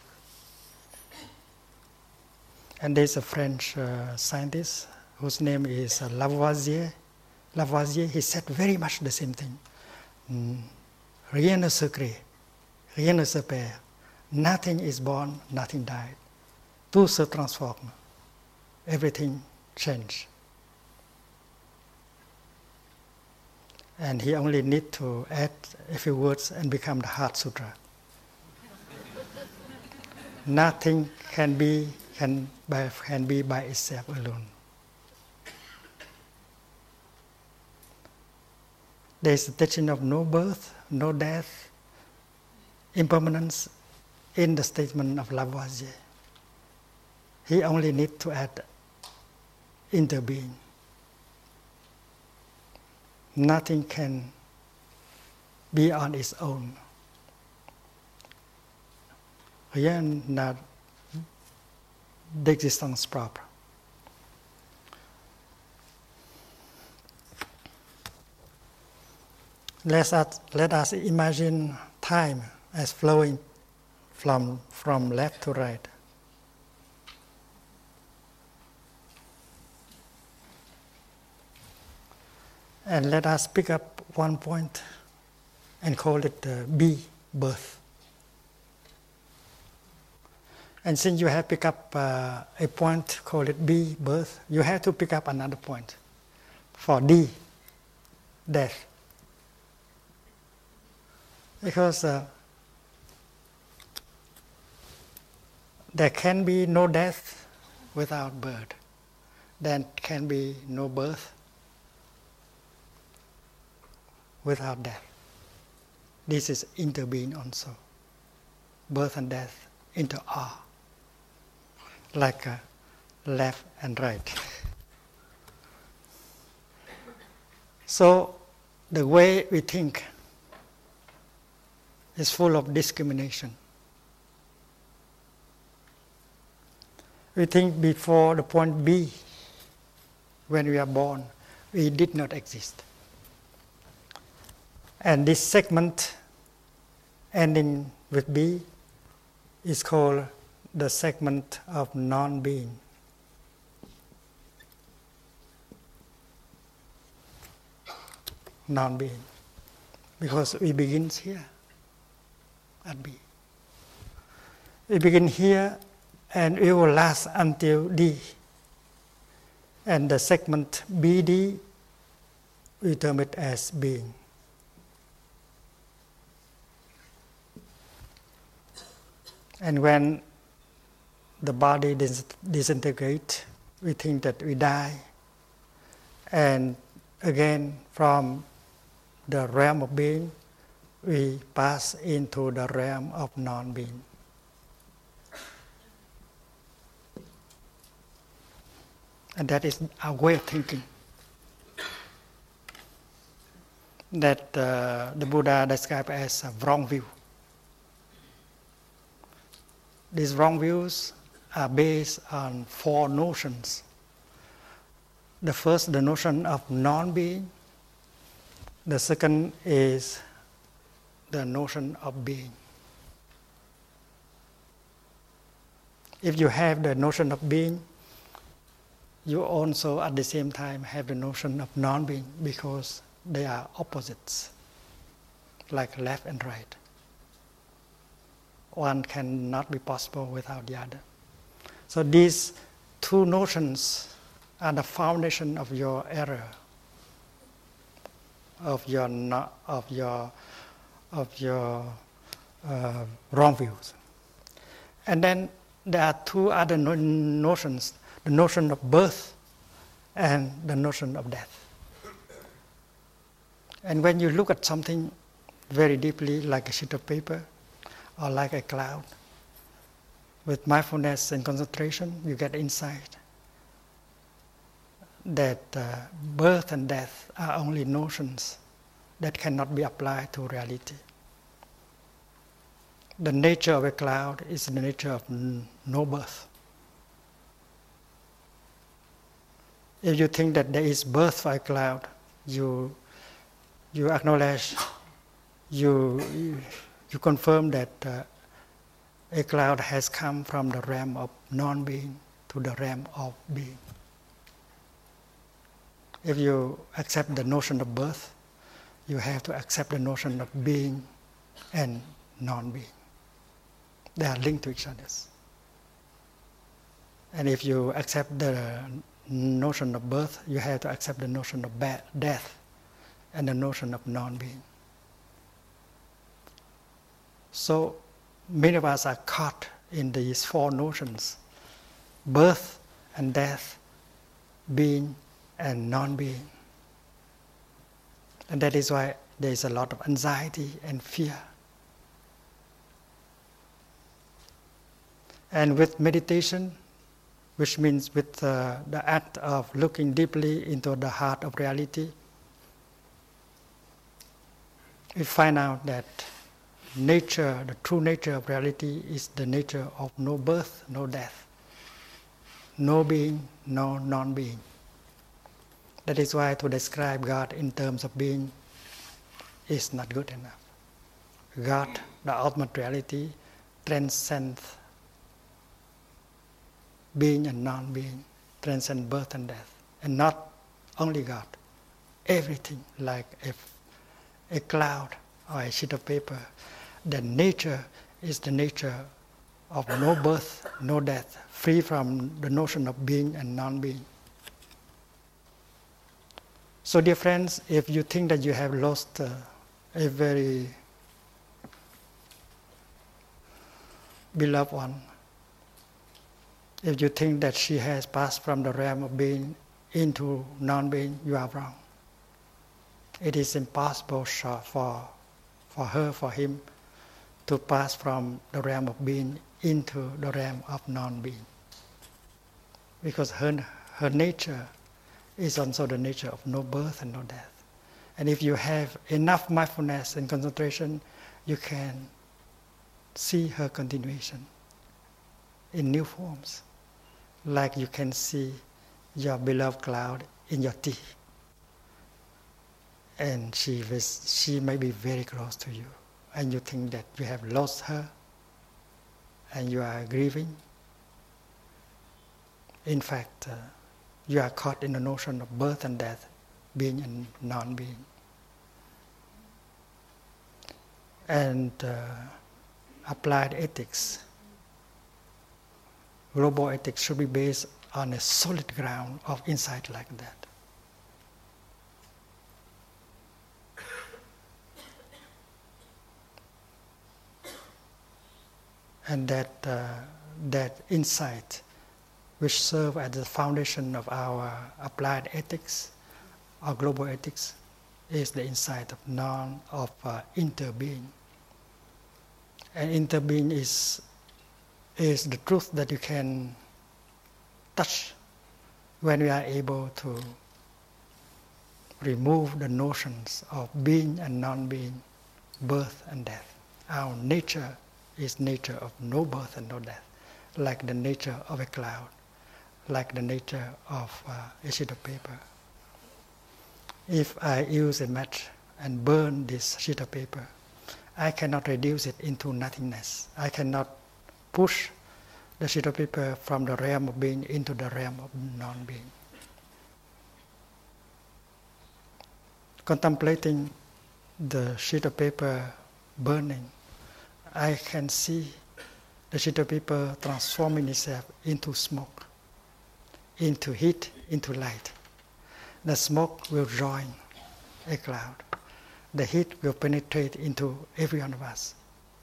And there's a French scientist whose name is Lavoisier. Lavoisier, he said very much the same thing. Rien ne se crée, rien ne se perd. Nothing is born, nothing died. Tout se transforme. Everything changed. And he only need to add a few words and become the Heart Sutra. Nothing can be by itself alone. There is the teaching of no birth, no death, impermanence in the statement of Lavoisier. He only needs to add interbeing. Nothing can be on its own. Rien n'a d'existence propre. Let us imagine time as flowing from left to right. And let us pick up one point and call it B, birth. And since you have picked up a point, call it B, birth, you have to pick up another point for D, death. Because there can be no death without birth. There can be no birth without death. This is interbeing also. Birth and death inter-are, like left and right. So the way we think is full of discrimination. We think before the point B, when we are born, we did not exist. And this segment ending with B is called the segment of non-being. Non-being. Because we begin here at B. We begin here and it will last until D. And the segment BD, we term it as being. And when the body disintegrates, we think that we die. And again, from the realm of being, we pass into the realm of non-being. And that is our way of thinking. That the Buddha described as a wrong view. These wrong views are based on 4 notions. The first, the notion of non-being. The second is the notion of being. If you have the notion of being, you also at the same time have the notion of non-being, because they are opposites, like left and right. One cannot be possible without the other. So these 2 notions are the foundation of your error, of your wrong views. And then there are 2 other notions, the notion of birth and the notion of death. And when you look at something very deeply, like a sheet of paper or like a cloud, with mindfulness and concentration, you get insight that birth and death are only notions that cannot be applied to reality. The nature of a cloud is the nature of no birth. If you think that there is birth for a cloud, you acknowledge, you confirm that a cloud has come from the realm of non-being to the realm of being. If you accept the notion of birth, you have to accept the notion of being and non-being. They are linked to each other. And if you accept the notion of birth, you have to accept the notion of death and the notion of non-being. So many of us are caught in these 4 notions: birth and death, being and non-being. And that is why there is a lot of anxiety and fear. And with meditation, which means with the act of looking deeply into the heart of reality, we find out that nature, the true nature of reality, is the nature of no birth, no death, no being, no non-being. That is why to describe God in terms of being is not good enough. God, the ultimate reality, transcends being and non-being, transcends birth and death. And not only God, everything, like a cloud or a sheet of paper. The nature is the nature of no birth, no death, free from the notion of being and non-being. So dear friends, if you think that you have lost a very beloved one, if you think that she has passed from the realm of being into non-being, you are wrong. it is impossible for him to pass from the realm of being into the realm of non-being. Because her nature is also the nature of no birth and no death. And if you have enough mindfulness and concentration, you can see her continuation in new forms. Like you can see your beloved cloud in your tea. And she may be very close to you. And you think that you have lost her and you are grieving. In fact, you are caught in the notion of birth and death, being and non-being. And applied ethics, global ethics should be based on a solid ground of insight like that. And that insight, which serve as the foundation of our applied ethics or global ethics, is the insight of interbeing. And interbeing is the truth that you can touch when we are able to remove the notions of being and non-being, birth and death. Our nature is nature of no birth and no death, like the nature of a cloud, like the nature of a sheet of paper. If I use a match and burn this sheet of paper, I cannot reduce it into nothingness. I cannot push the sheet of paper from the realm of being into the realm of non-being. Contemplating the sheet of paper burning, I can see the sheet of paper transforming itself into smoke, into heat, into light. The smoke will join a cloud. The heat will penetrate into every one of us.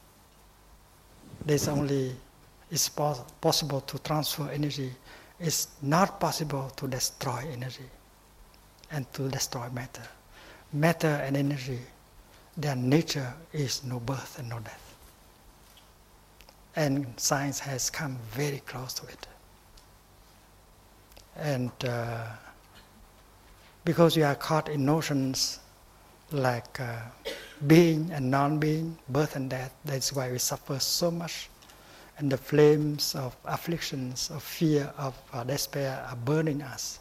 It's possible to transfer energy. It's not possible to destroy energy and to destroy matter. Matter and energy, their nature is no birth and no death. And science has come very close to it. And because we are caught in notions like being and non-being, birth and death, that's why we suffer so much. And the flames of afflictions, of fear, of despair are burning us.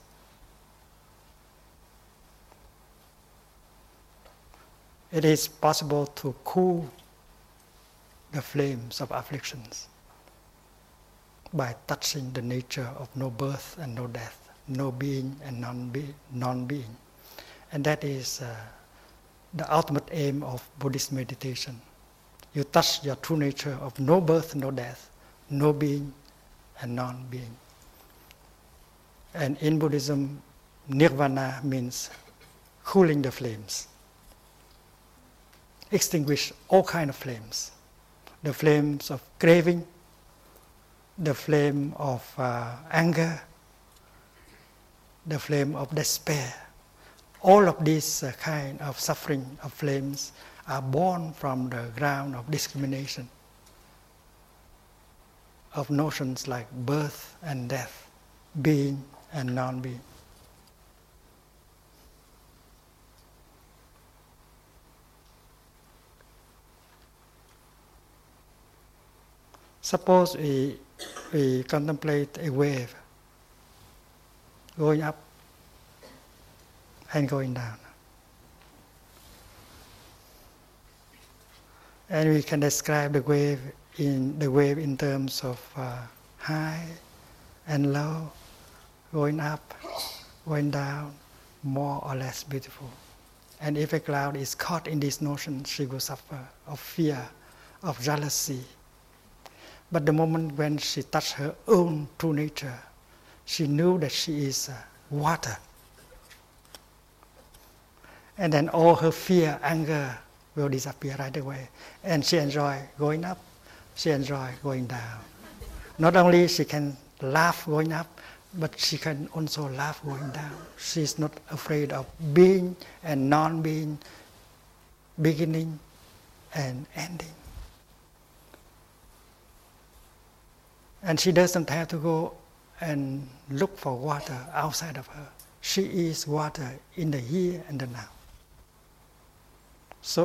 It is possible to cool the flames of afflictions by touching the nature of no birth and no death, no being and non-being. And that is the ultimate aim of Buddhist meditation. You touch your true nature of no birth, no death, no being and non-being. And in Buddhism, nirvana means cooling the flames, extinguish all kinds of flames. The flames of craving, the flame of anger, the flame of despair. All of these kind of suffering of flames are born from the ground of discrimination, of notions like birth and death, being and non-being. Suppose we contemplate a wave going up and going down. And we can describe the wave in terms of high and low, going up, going down, more or less beautiful. And if a cloud is caught in this notion, she will suffer of fear, of jealousy. But the moment when she touched her own true nature, she knew that she is water. And then all her fear, anger will disappear right away. And she enjoy going up, she enjoy going down. Not only she can laugh going up, but she can also laugh going down. She is not afraid of being and non-being, beginning and ending. And she doesn't have to go and look for water outside of her. She is water in the here and the now. So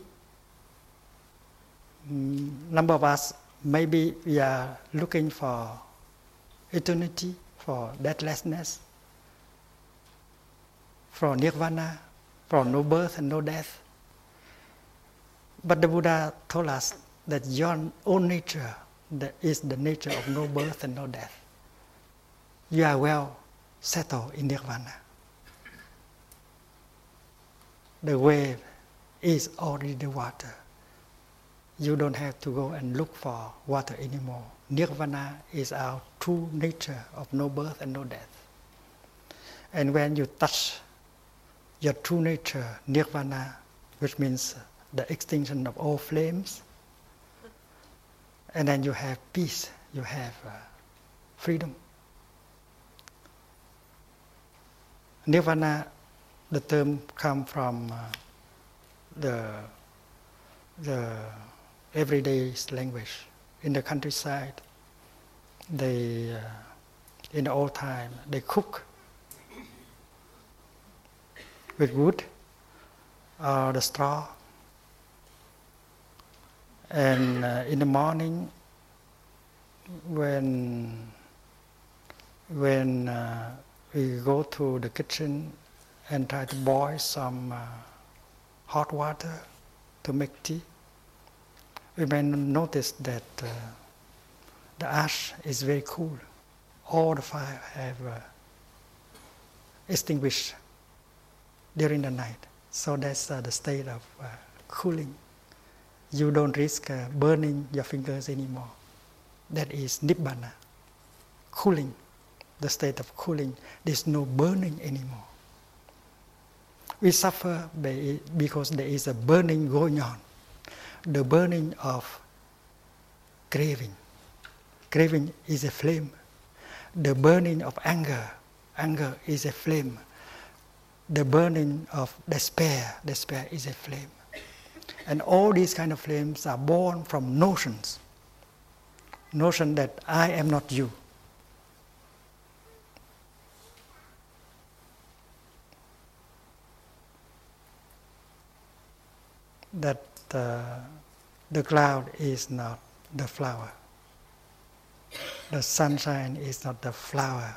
number of us, maybe we are looking for eternity, for deathlessness, for nirvana, for no birth and no death. But the Buddha told us that your own nature is the nature of no birth and no death. You are well settled in nirvana. The wave is already the water. You don't have to go and look for water anymore. Nirvana is our true nature of no birth and no death. And when you touch your true nature, nirvana, which means the extinction of all flames, and then you have peace, you have freedom. Nirvana, the term comes from the everyday language. In the countryside, they, in the old time, they cook with wood or the straw. And in the morning, when we go to the kitchen and try to boil some hot water to make tea, we may notice that the ash is very cool. All the fire have extinguished during the night. So that's the state of cooling. You don't risk burning your fingers anymore. That is Nibbana, cooling, the state of cooling. There's no burning anymore. We suffer because there is a burning going on. The burning of craving. Craving is a flame. The burning of anger. Anger is a flame. The burning of despair. Despair is a flame. And all these kind of flames are born from notions. Notion that I am not you. That the cloud is not the flower. The sunshine is not the flower.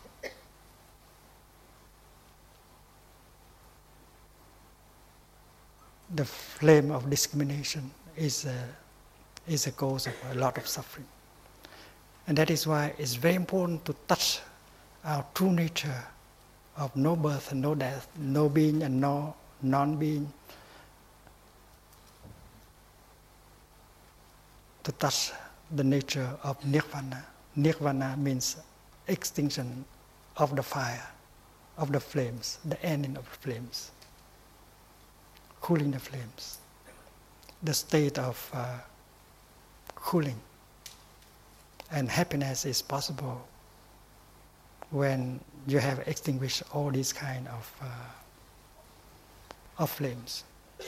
The flame of discrimination is a cause of a lot of suffering. And that is why it's very important to touch our true nature of no birth and no death, no being and no non-being, to touch the nature of nirvana. Nirvana means extinction of the fire, of the flames, the ending of the flames, cooling the flames, the state of cooling. And happiness is possible when you have extinguished all these kind of flames.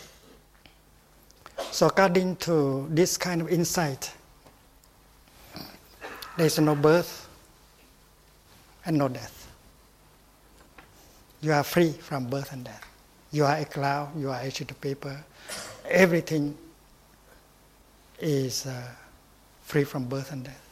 So according to this kind of insight, there is no birth and no death. You are free from birth and death. You are a cloud, you are a sheet of paper. Everything is free from birth and death.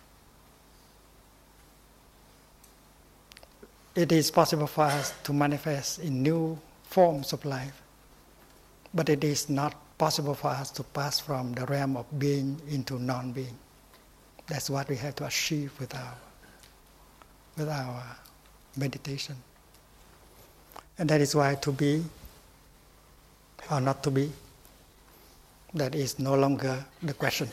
It is possible for us to manifest in new forms of life, but it is not possible for us to pass from the realm of being into non-being. That's what we have to achieve with our meditation. And that is why to be or not to be, that is no longer the question.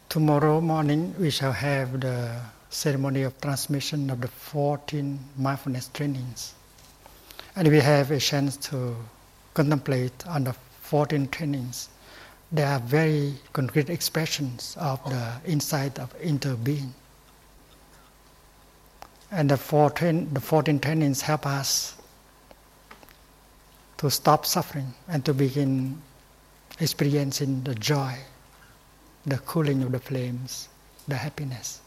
Tomorrow morning we shall have the ceremony of transmission of the 14 mindfulness trainings. And we have a chance to contemplate on the 14 trainings. They are very concrete expressions of the insight of interbeing. And the 14 trainings help us to stop suffering and to begin experiencing the joy, the cooling of the flames, the happiness.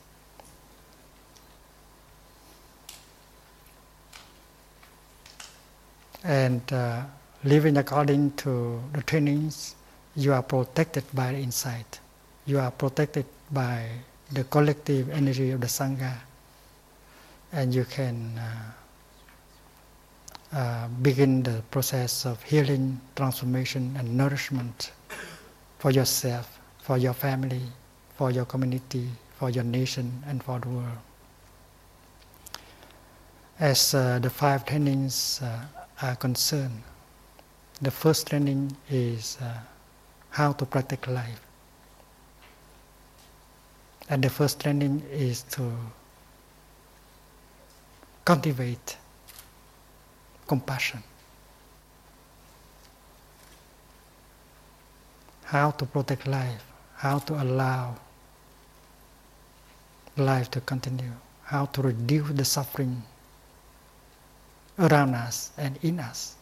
And living according to the trainings, you are protected by the insight. You are protected by the collective energy of the Sangha. And you can begin the process of healing, transformation, and nourishment for yourself, for your family, for your community, for your nation, and for the world. As the 5 trainings are concerned, the first training is how to protect life. And the first training is to cultivate compassion. How to protect life, how to allow life to continue, how to reduce the suffering around us and in us.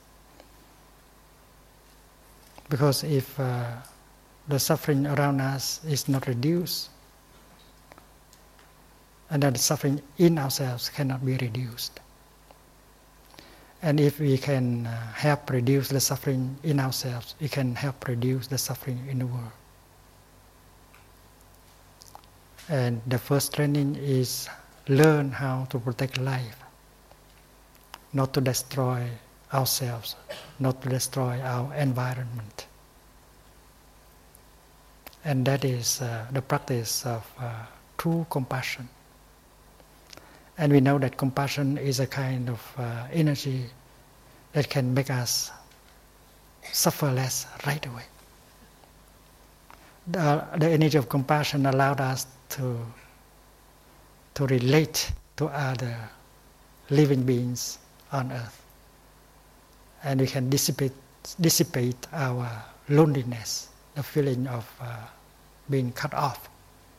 Because if the suffering around us is not reduced, and then the suffering in ourselves cannot be reduced. And if we can help reduce the suffering in ourselves, we can help reduce the suffering in the world. And the first training is learn how to protect life, not to destroy ourselves, not to destroy our environment. And that is the practice of true compassion. And we know that compassion is a kind of energy that can make us suffer less right away. The energy of compassion allowed us to relate to other living beings on earth. And we can dissipate our loneliness, the feeling of being cut off,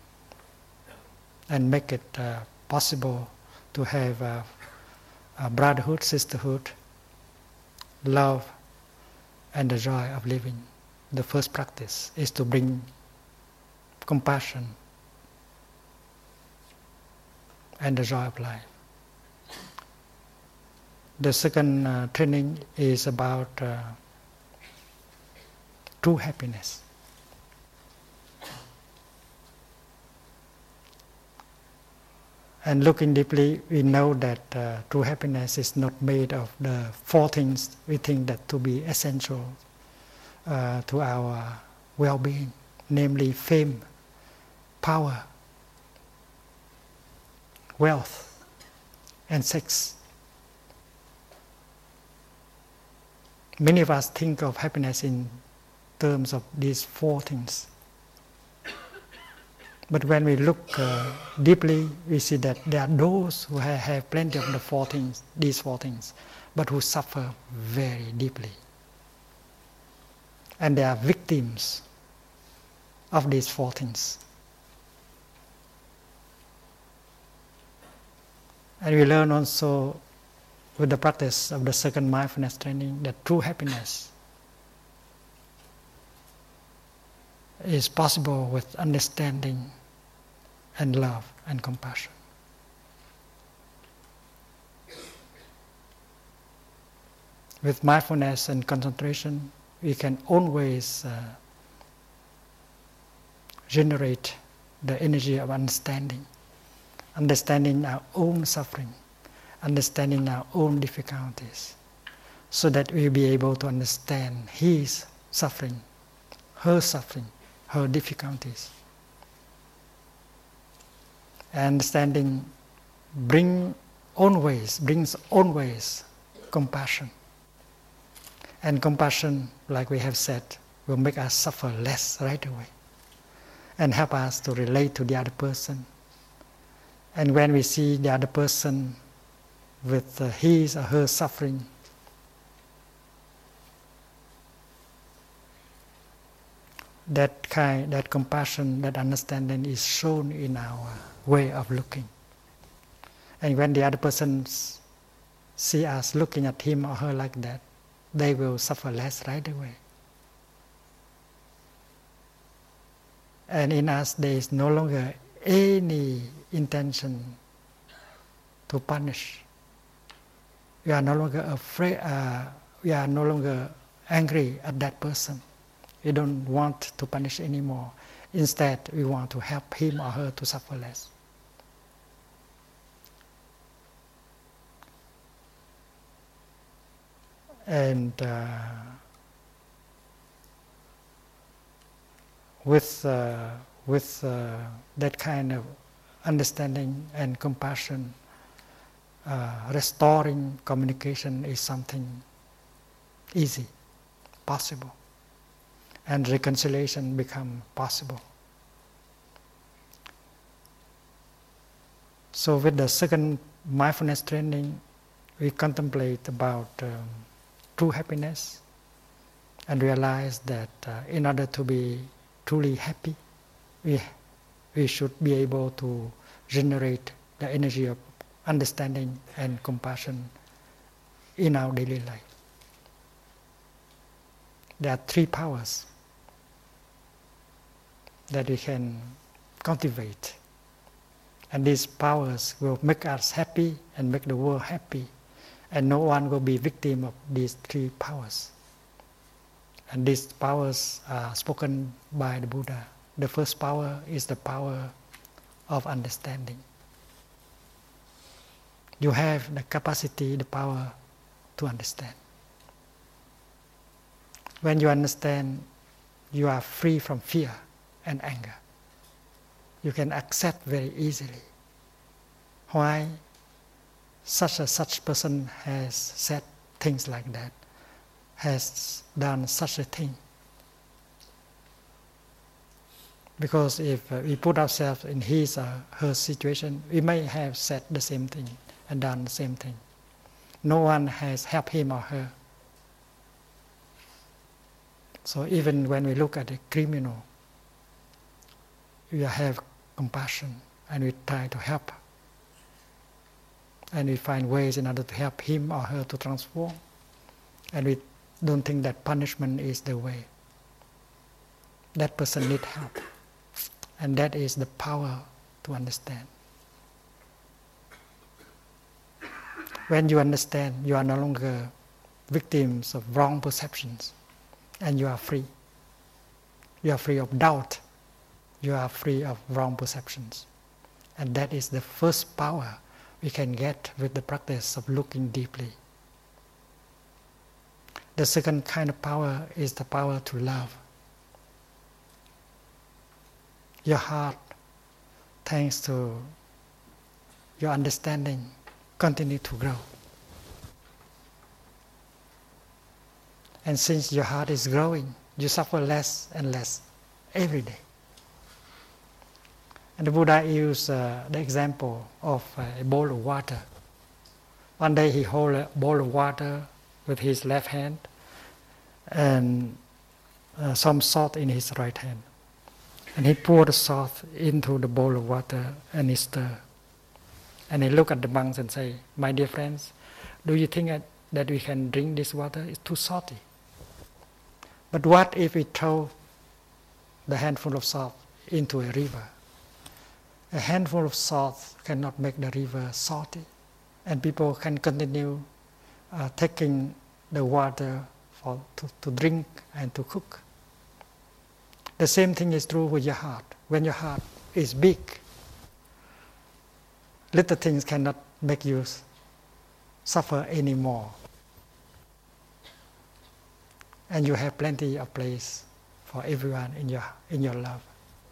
and make it possible to have a brotherhood, sisterhood, love, and the joy of living. The first practice is to bring compassion and the joy of life. The second training is about true happiness. And looking deeply, we know that true happiness is not made of the 4 things we think that to be essential to our well-being, namely fame, power, wealth, and sex. Many of us think of happiness in terms of these 4 things. But when we look deeply, we see that there are those who have plenty of the 4 things, these 4 things, but who suffer very deeply. And they are victims of these 4 things. And we learn also with the practice of the second mindfulness training that true happiness is possible with understanding and love and compassion. With mindfulness and concentration, we can always generate the energy of understanding our own suffering, understanding our own difficulties, so that we'll be able to understand his suffering, her difficulties. Understanding brings always compassion. And compassion, like we have said, will make us suffer less right away. and help us to relate to the other person. And when we see the other person with his or her suffering, that compassion, that understanding is shown in our way of looking. And when the other person see us looking at him or her like that, they will suffer less right away. And in us there is no longer any intention to punish. We are no longer afraid, we are no longer angry at that person. We don't want to punish anymore. Instead, we want to help him or her to suffer less. And with that kind of understanding and compassion, restoring communication is something easy, possible, and reconciliation become possible. So with the second mindfulness training, we contemplate about true happiness and realize that in order to be truly happy, we should be able to generate the energy of understanding and compassion in our daily life. There are three powers that we can cultivate, and these powers will make us happy and make the world happy, and no one will be victim of these three powers. And these powers are spoken by the Buddha. The first power is the power of understanding. You have the capacity, the power to understand. When you understand, you are free from fear and anger. You can accept very easily why such person has said things like that, has done such a thing. Because if we put ourselves in his or her situation, we may have said the same thing and done the same thing. No one has helped him or her. So even when we look at a criminal, we have compassion and we try to help. And we find ways in order to help him or her to transform. And we don't think that punishment is the way. That person needs help. And that is the power to understand. When you understand, you are no longer victims of wrong perceptions, and you are free. You are free of doubt. You are free of wrong perceptions. And that is the first power we can get with the practice of looking deeply. The second kind of power is the power to love. Your heart, thanks to your understanding, continue to grow. And since your heart is growing, you suffer less and less every day. And the Buddha used the example of a bowl of water. One day he held a bowl of water with his left hand and some salt in his right hand. And he poured the salt into the bowl of water and he stirred. And he looked at the monks and said, "My dear friends, do you think that we can drink this water? It's too salty. But what if we throw the handful of salt into a river? A handful of salt cannot make the river salty, and people can continue taking the water to drink and to cook." The same thing is true with your heart. When your heart is big, little things cannot make you suffer anymore. And you have plenty of place for everyone in your love.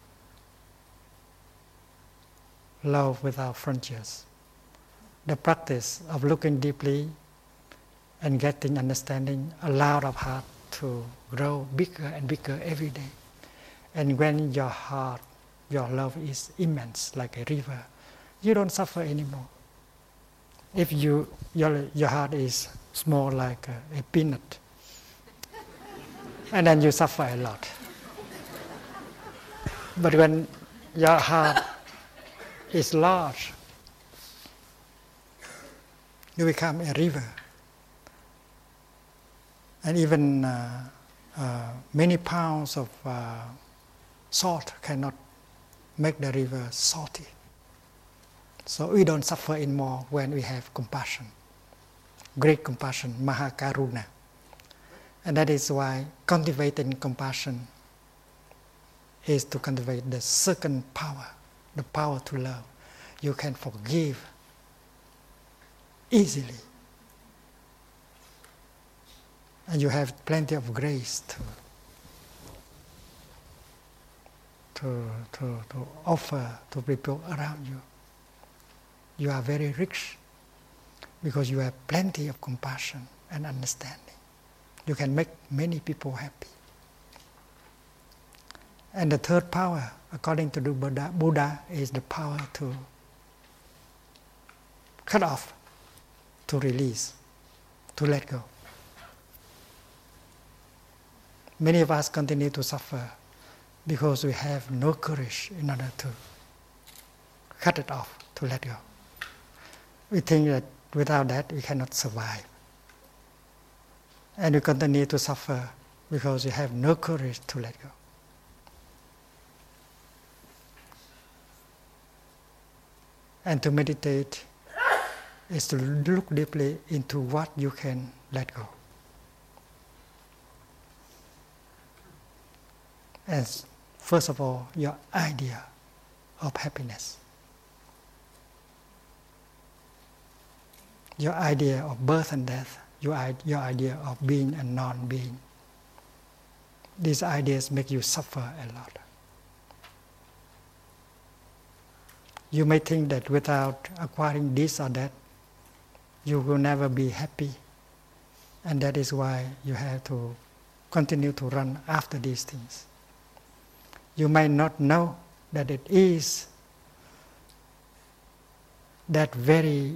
Love without frontiers. The practice of looking deeply and getting understanding allows our heart to grow bigger and bigger every day. And when your heart your love is immense, like a river, you don't suffer anymore. If your heart is small like a peanut, and then you suffer a lot. But when your heart is large, you become a river. And even many pounds of salt cannot make the river salty. So we don't suffer anymore when we have compassion, great compassion, Mahakaruna. And that is why cultivating compassion is to cultivate the second power, the power to love. You can forgive easily. And you have plenty of grace to offer to people around you. You are very rich because you have plenty of compassion and understanding. You can make many people happy. And the third power, according to the Buddha, is the power to cut off, to release, to let go. Many of us continue to suffer because we have no courage in order to cut it off, to let go. We think that without that we cannot survive. And we continue to suffer because we have no courage to let go. And to meditate is to look deeply into what you can let go. And first of all, your idea of happiness. Your idea of birth and death, your idea of being and non-being. These ideas make you suffer a lot. You may think that without acquiring this or that, you will never be happy. And that is why you have to continue to run after these things. You might not know that it is that very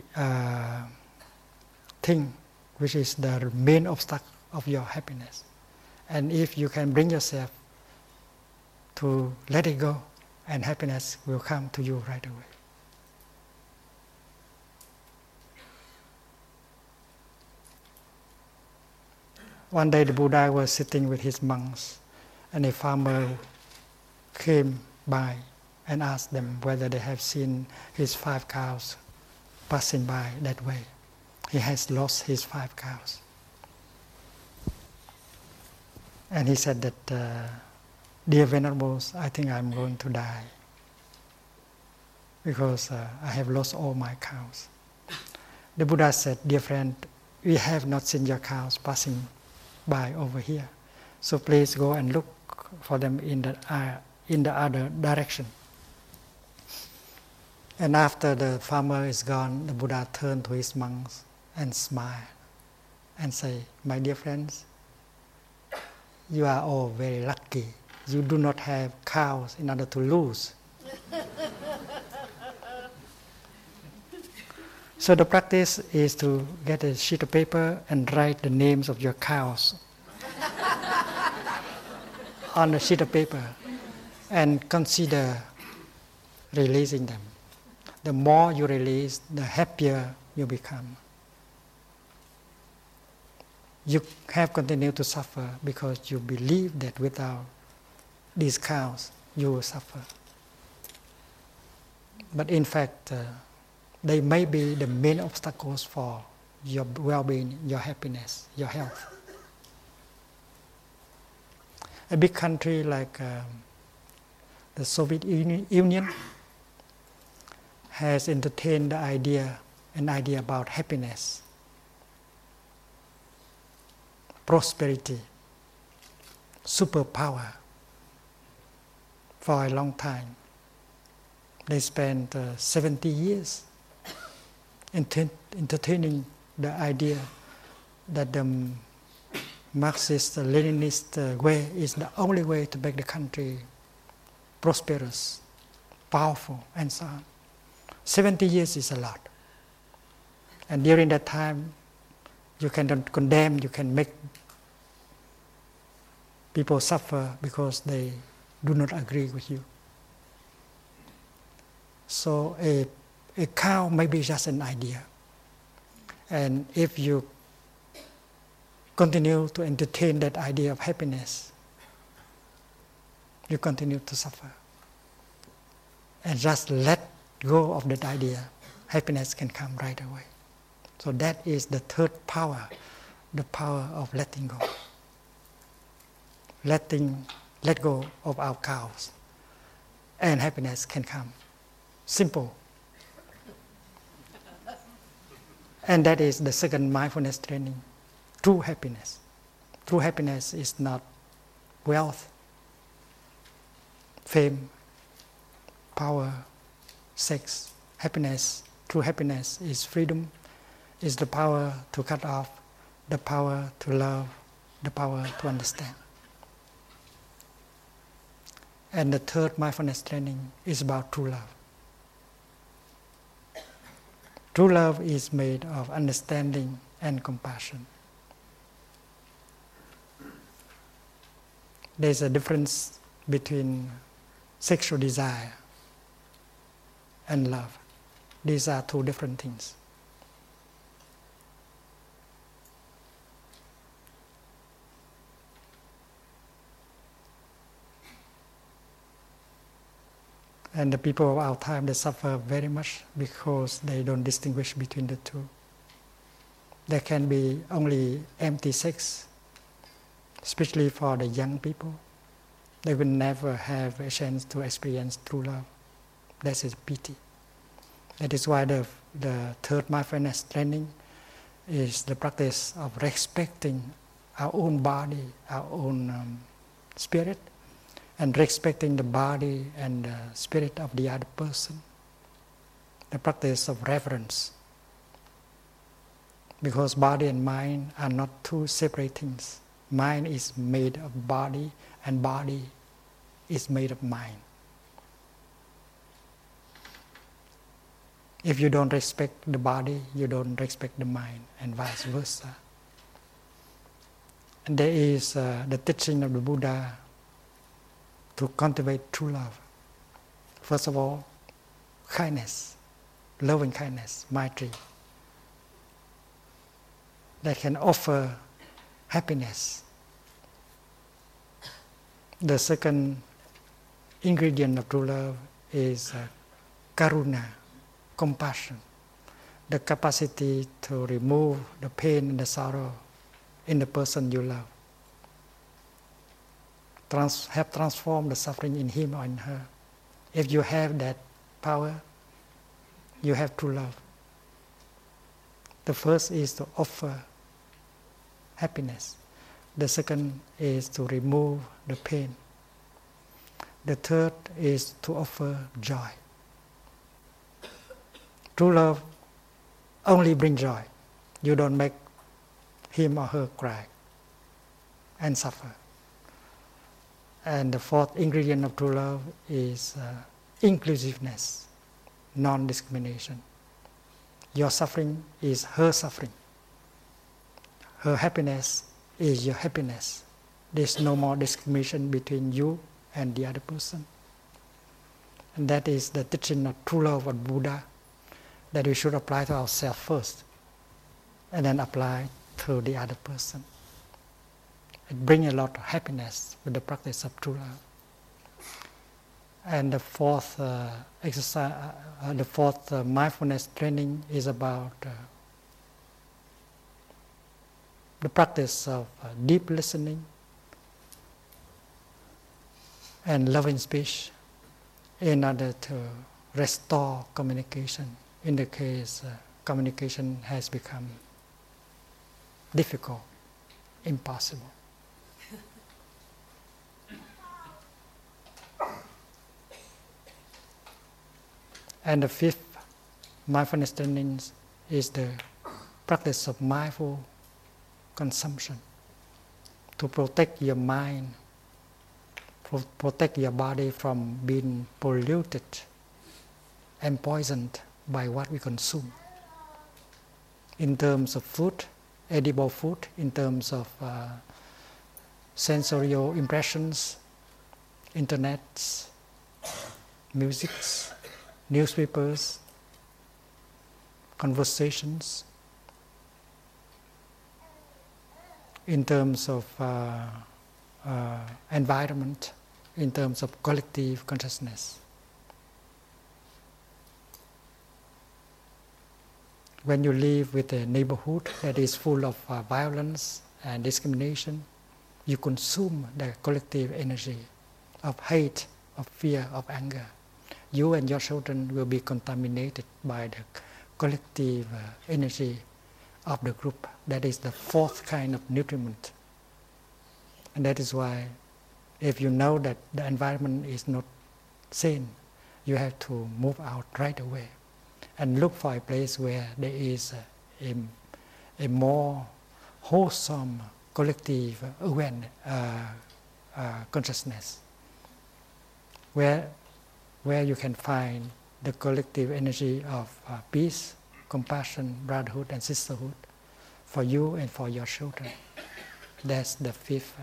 thing which is the main obstacle of your happiness. And if you can bring yourself to let it go, and happiness will come to you right away. One day the Buddha was sitting with his monks, and a farmer came by and asked them whether they have seen his 5 cows passing by that way. He has lost his 5 cows. And he said that, dear Venerables, I think I'm going to die because I have lost all my cows. The Buddha said, dear friend, we have not seen your cows passing by over here. So please go and look for them in the other direction. And after the farmer is gone, the Buddha turned to his monks and smiled and say, my dear friends, you are all very lucky. You do not have cows in order to lose. So the practice is to get a sheet of paper and write the names of your cows on a sheet of paper and consider releasing them. The more you release, the happier you become. You have continued to suffer because you believe that without these cows, you will suffer. But in fact, they may be the main obstacles for your well-being, your happiness, your health. A big country like the Soviet Union has entertained an idea about happiness, prosperity, superpower for a long time. They spent 70 years entertaining the idea that the Marxist-Leninist way is the only way to make the country prosperous powerful, and so on. 70 years is a lot. And during that time, you can condemn, you can make people suffer because they do not agree with you. So a cow may be just an idea. And if you continue to entertain that idea of happiness, you continue to suffer. And just let go of that idea, happiness can come right away. So that is the third power, the power of letting go. Let go of our cows, and happiness can come. Simple. And that is the second mindfulness training, true happiness. True happiness is not wealth, fame, power, sex. Happiness, true happiness is freedom, is the power to cut off, the power to love, the power to understand. And the third mindfulness training is about true love. True love is made of understanding and compassion. There's a difference between sexual desire and love. These are two different things. And the people of our time, they suffer very much because they don't distinguish between the two. There can be only empty sex, especially for the young people. They will never have a chance to experience true love. That is a pity. That is why the third mindfulness training is the practice of respecting our own body, our own spirit, and respecting the body and the spirit of the other person. The practice of reverence. Because body and mind are not two separate things. Mind is made of body, and body is made of mind. If you don't respect the body, you don't respect the mind, and vice versa. And there is the teaching of the Buddha to cultivate true love. First of all, kindness, loving kindness, Maitri, that can offer happiness. The second ingredient of true love is karuna, compassion, the capacity to remove the pain and the sorrow in the person you love. Have transformed the suffering in him or in her. If you have that power, you have true love. The first is to offer happiness. The second is to remove the pain. The third is to offer joy. True love only brings joy. You don't make him or her cry and suffer. And the fourth ingredient of true love is inclusiveness, non-discrimination. Your suffering is her suffering. Her happiness is your happiness. There's no more discrimination between you and the other person. And that is the teaching of true love of Buddha, that we should apply to ourselves first, and then apply to the other person. It brings a lot of happiness with the practice of true love. And the fourth mindfulness training is about the practice of deep listening and loving speech in order to restore communication in the case communication has become difficult, impossible. And the fifth mindfulness training is the practice of mindful consumption, to protect your mind, protect your body from being polluted and poisoned by what we consume. In terms of food, edible food, in terms of sensorial impressions, internets, musics, newspapers, conversations. In terms of environment, in terms of collective consciousness. When you live with a neighborhood that is full of violence and discrimination, you consume the collective energy of hate, of fear, of anger. You and your children will be contaminated by the collective energy of the group. That is the fourth kind of nutriment. And that is why if you know that the environment is not sane, you have to move out right away and look for a place where there is a more wholesome collective awareness, consciousness, where you can find the collective energy of peace, compassion, brotherhood and sisterhood for you and for your children. That's the fifth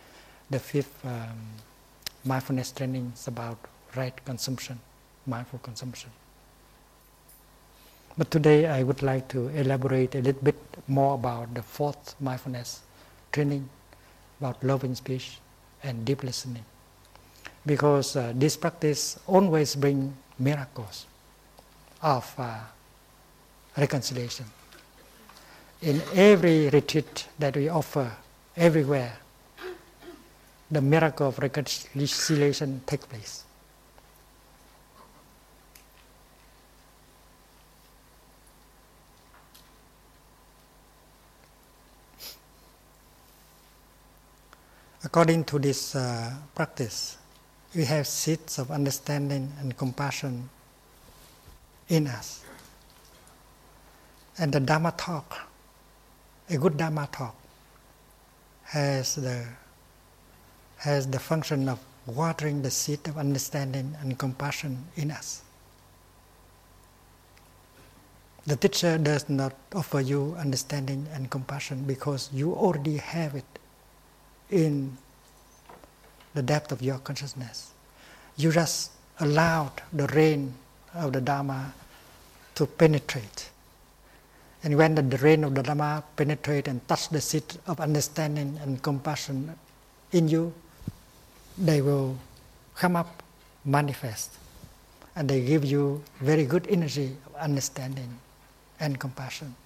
mindfulness training is about right consumption, mindful consumption. But today I would like to elaborate a little bit more about the fourth mindfulness training, about loving speech and deep listening. Because this practice always brings miracles of reconciliation. In every retreat that we offer, everywhere, the miracle of reconciliation takes place. According to this practice, we have seeds of understanding and compassion in us. And the Dharma talk, a good Dharma talk, has the function of watering the seed of understanding and compassion in us. The teacher does not offer you understanding and compassion because you already have it in the depth of your consciousness. You just allowed the rain of the Dharma to penetrate. And when the rain of the Dharma penetrates and touch the seed of understanding and compassion in you, they will come up, manifest, and they give you very good energy of understanding and compassion.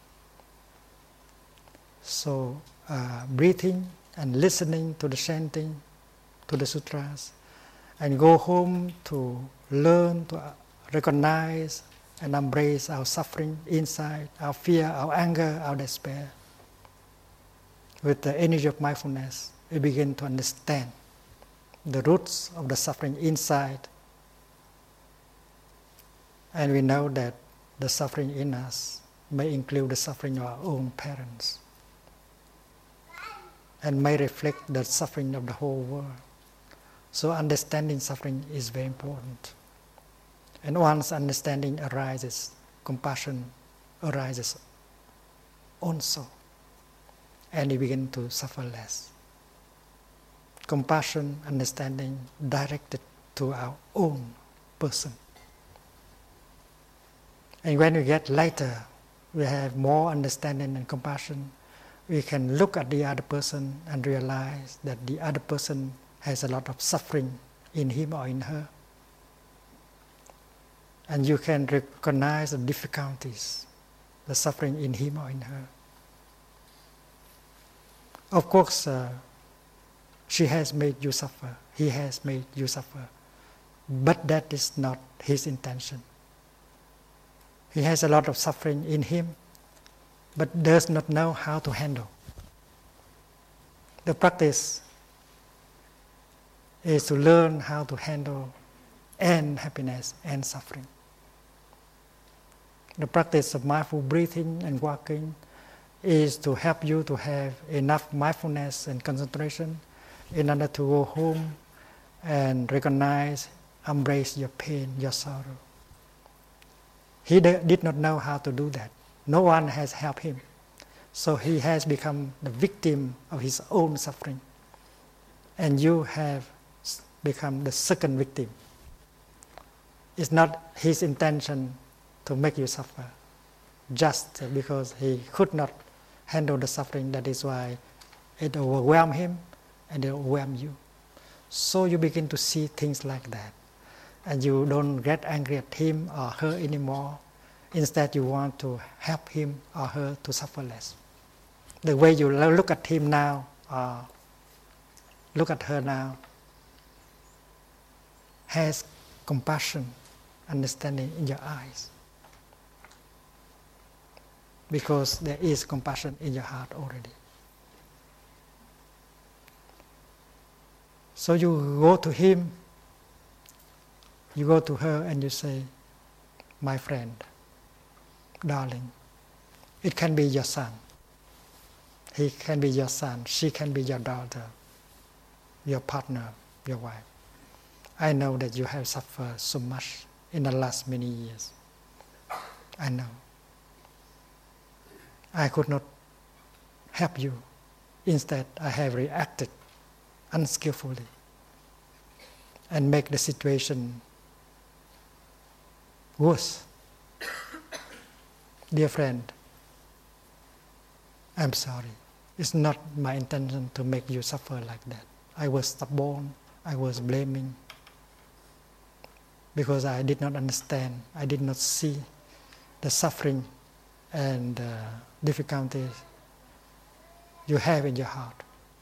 So breathing and listening to the chanting, to the sutras, and go home to learn to recognize and embrace our suffering inside, our fear, our anger, our despair. With the energy of mindfulness, we begin to understand the roots of the suffering inside, and we know that the suffering in us may include the suffering of our own parents and may reflect the suffering of the whole world. So understanding suffering is very important. And once understanding arises, compassion arises also, and we begin to suffer less. Compassion, understanding directed to our own person. And when we get later, we have more understanding and compassion, we can look at the other person and realize that the other person has a lot of suffering in him or in her. And you can recognize the difficulties, the suffering in him or in her. Of course, she has made you suffer, he has made you suffer, but that is not his intention. He has a lot of suffering in him, but does not know how to handle. The practice is to learn how to handle and happiness and suffering. The practice of mindful breathing and walking is to help you to have enough mindfulness and concentration in order to go home and recognize, embrace your pain, your sorrow, He did not know how to do that. No one has helped him. So he has become the victim of his own suffering. And you have become the second victim. It's not his intention to make you suffer, just because he could not handle the suffering. That is why it overwhelmed him and it overwhelmed you. So you begin to see things like that. And you don't get angry at him or her anymore. Instead, you want to help him or her to suffer less. The way you look at him now, or look at her now, has compassion, understanding in your eyes. Because there is compassion in your heart already. So you go to him, you go to her and you say, my friend, darling, it can be your son. He can be your son, she can be your daughter, your partner, your wife. I know that you have suffered so much in the last many years. I know. I could not help you. Instead, I have reacted unskillfully and make the situation worse. Dear friend, I'm sorry. It's not my intention to make you suffer like that. I was stubborn, I was blaming, because I did not understand, I did not see the suffering and difficulties you have in your heart.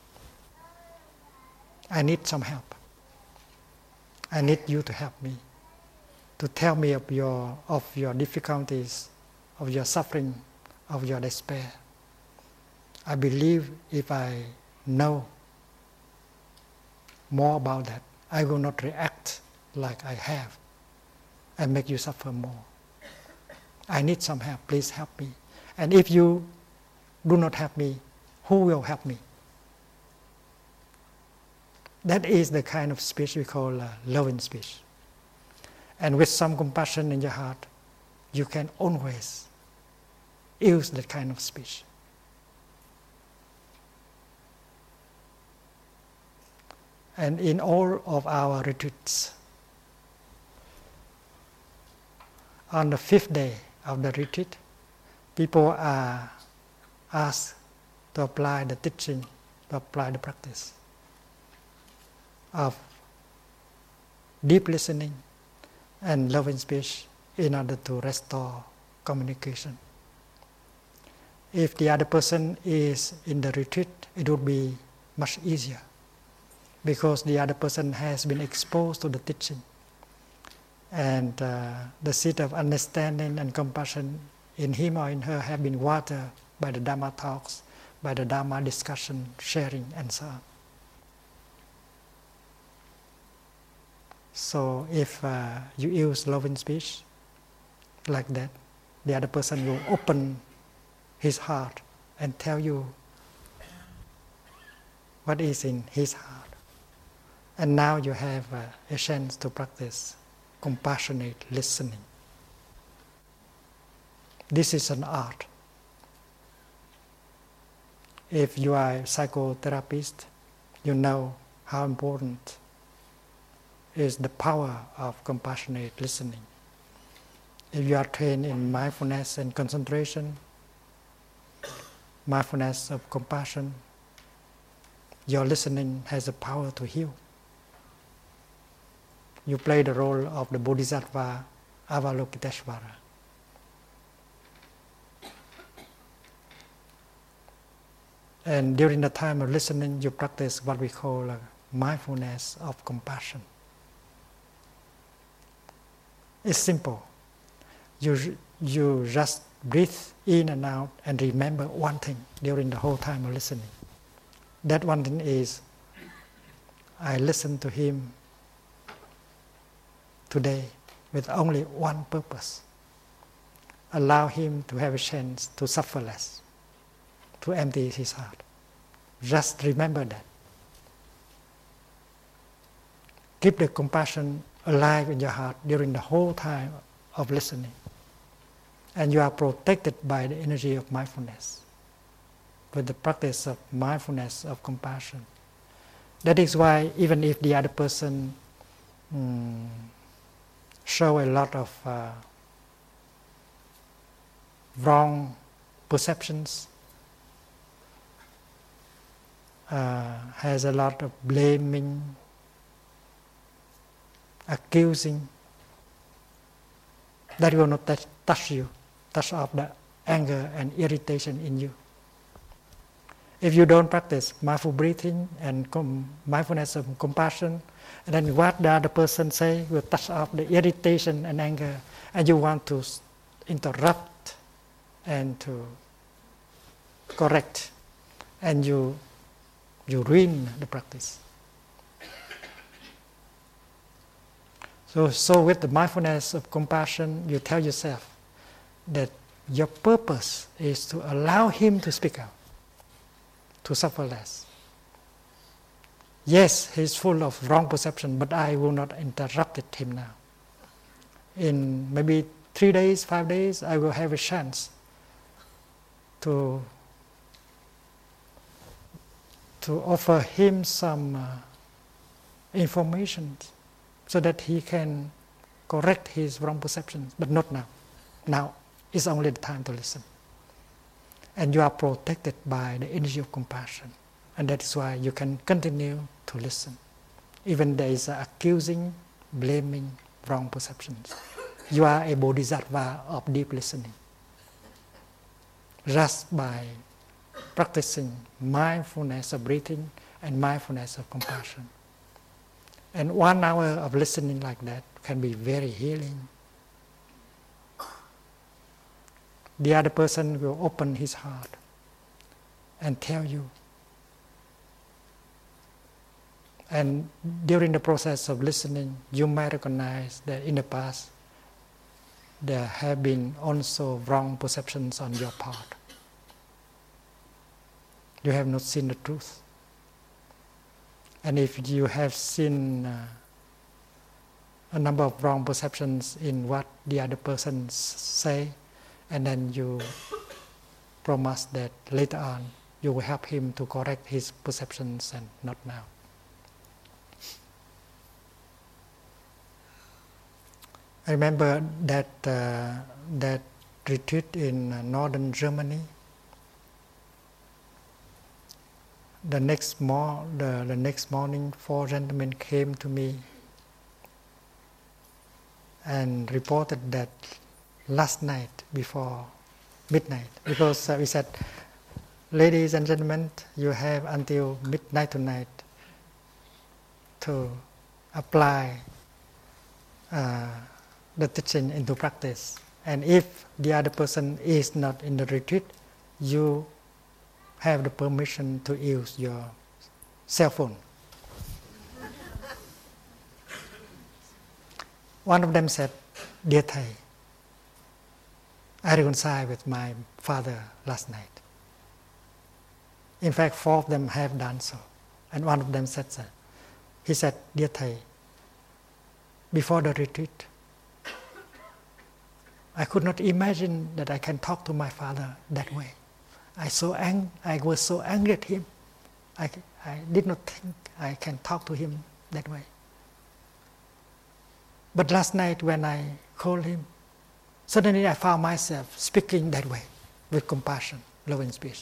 I need some help. I need you to help me, to tell me of your difficulties, of your suffering, of your despair. I believe if I know more about that, I will not react like I have and make you suffer more. I need some help. Please help me. And if you do not help me, who will help me? That is the kind of speech we call loving speech. And with some compassion in your heart, you can always use that kind of speech. And in all of our retreats, on the 5th day of the retreat, people are asked to apply the teaching, to apply the practice of deep listening and loving speech in order to restore communication. If the other person is in the retreat, it would be much easier, because the other person has been exposed to the teaching. And the seed of understanding and compassion in him or in her have been watered by the Dhamma talks, by the Dhamma discussion, sharing, and so on. So if you use loving speech like that, the other person will open his heart and tell you what is in his heart. And now you have a chance to practice compassionate listening. This is an art. If you are a psychotherapist, you know how important is the power of compassionate listening. If you are trained in mindfulness and concentration, mindfulness of compassion, your listening has the power to heal. You play the role of the Bodhisattva Avalokiteshvara. And during the time of listening, you practice what we call mindfulness of compassion. It's simple. You just breathe in and out and remember one thing during the whole time of listening. That one thing is, I listen to him today with only one purpose. Allow him to have a chance to suffer less, to empty his heart. Just remember that. Keep the compassion alive in your heart during the whole time of listening. And you are protected by the energy of mindfulness, with the practice of mindfulness, of compassion. That is why even if the other person show a lot of wrong perceptions, has a lot of blaming, accusing, that will not touch you, touch off the anger and irritation in you. If you don't practice mindful breathing and mindfulness of compassion, and then what the other person say will touch off the irritation and anger, and you want to interrupt and to correct, and you ruin the practice. So with the mindfulness of compassion, you tell yourself that your purpose is to allow him to speak out, to suffer less. Yes, he's full of wrong perception, but I will not interrupt him now. In maybe 3 days, 5 days, I will have a chance to offer him some information so that he can correct his wrong perceptions, but not now. Now is only the time to listen. And you are protected by the energy of compassion. And that is why you can continue to listen. Even there is accusing, blaming, wrong perceptions. You are a bodhisattva of deep listening. Just by practicing mindfulness of breathing and mindfulness of compassion. And 1 hour of listening like that can be very healing. The other person will open his heart and tell you. And during the process of listening, you might recognize that in the past there have been also wrong perceptions on your part. You have not seen the truth. And if you have seen a number of wrong perceptions in what the other person say, and then you promise that later on you will help him to correct his perceptions and not now. I remember that retreat in northern Germany. The next morning, 4 gentlemen came to me and reported that last night before midnight, because we said, ladies and gentlemen, you have until midnight tonight to apply the teaching into practice. And if the other person is not in the retreat, you have the permission to use your cell phone. One of them said, "Dear Thầy, I reconciled with my father last night." In fact, 4 of them have done so. And one of them said that. He said, "Dear Thầy, before the retreat, I could not imagine that I can talk to my father that way. I was so angry at him. I did not think I can talk to him that way. But last night when I called him, suddenly I found myself speaking that way, with compassion, loving speech."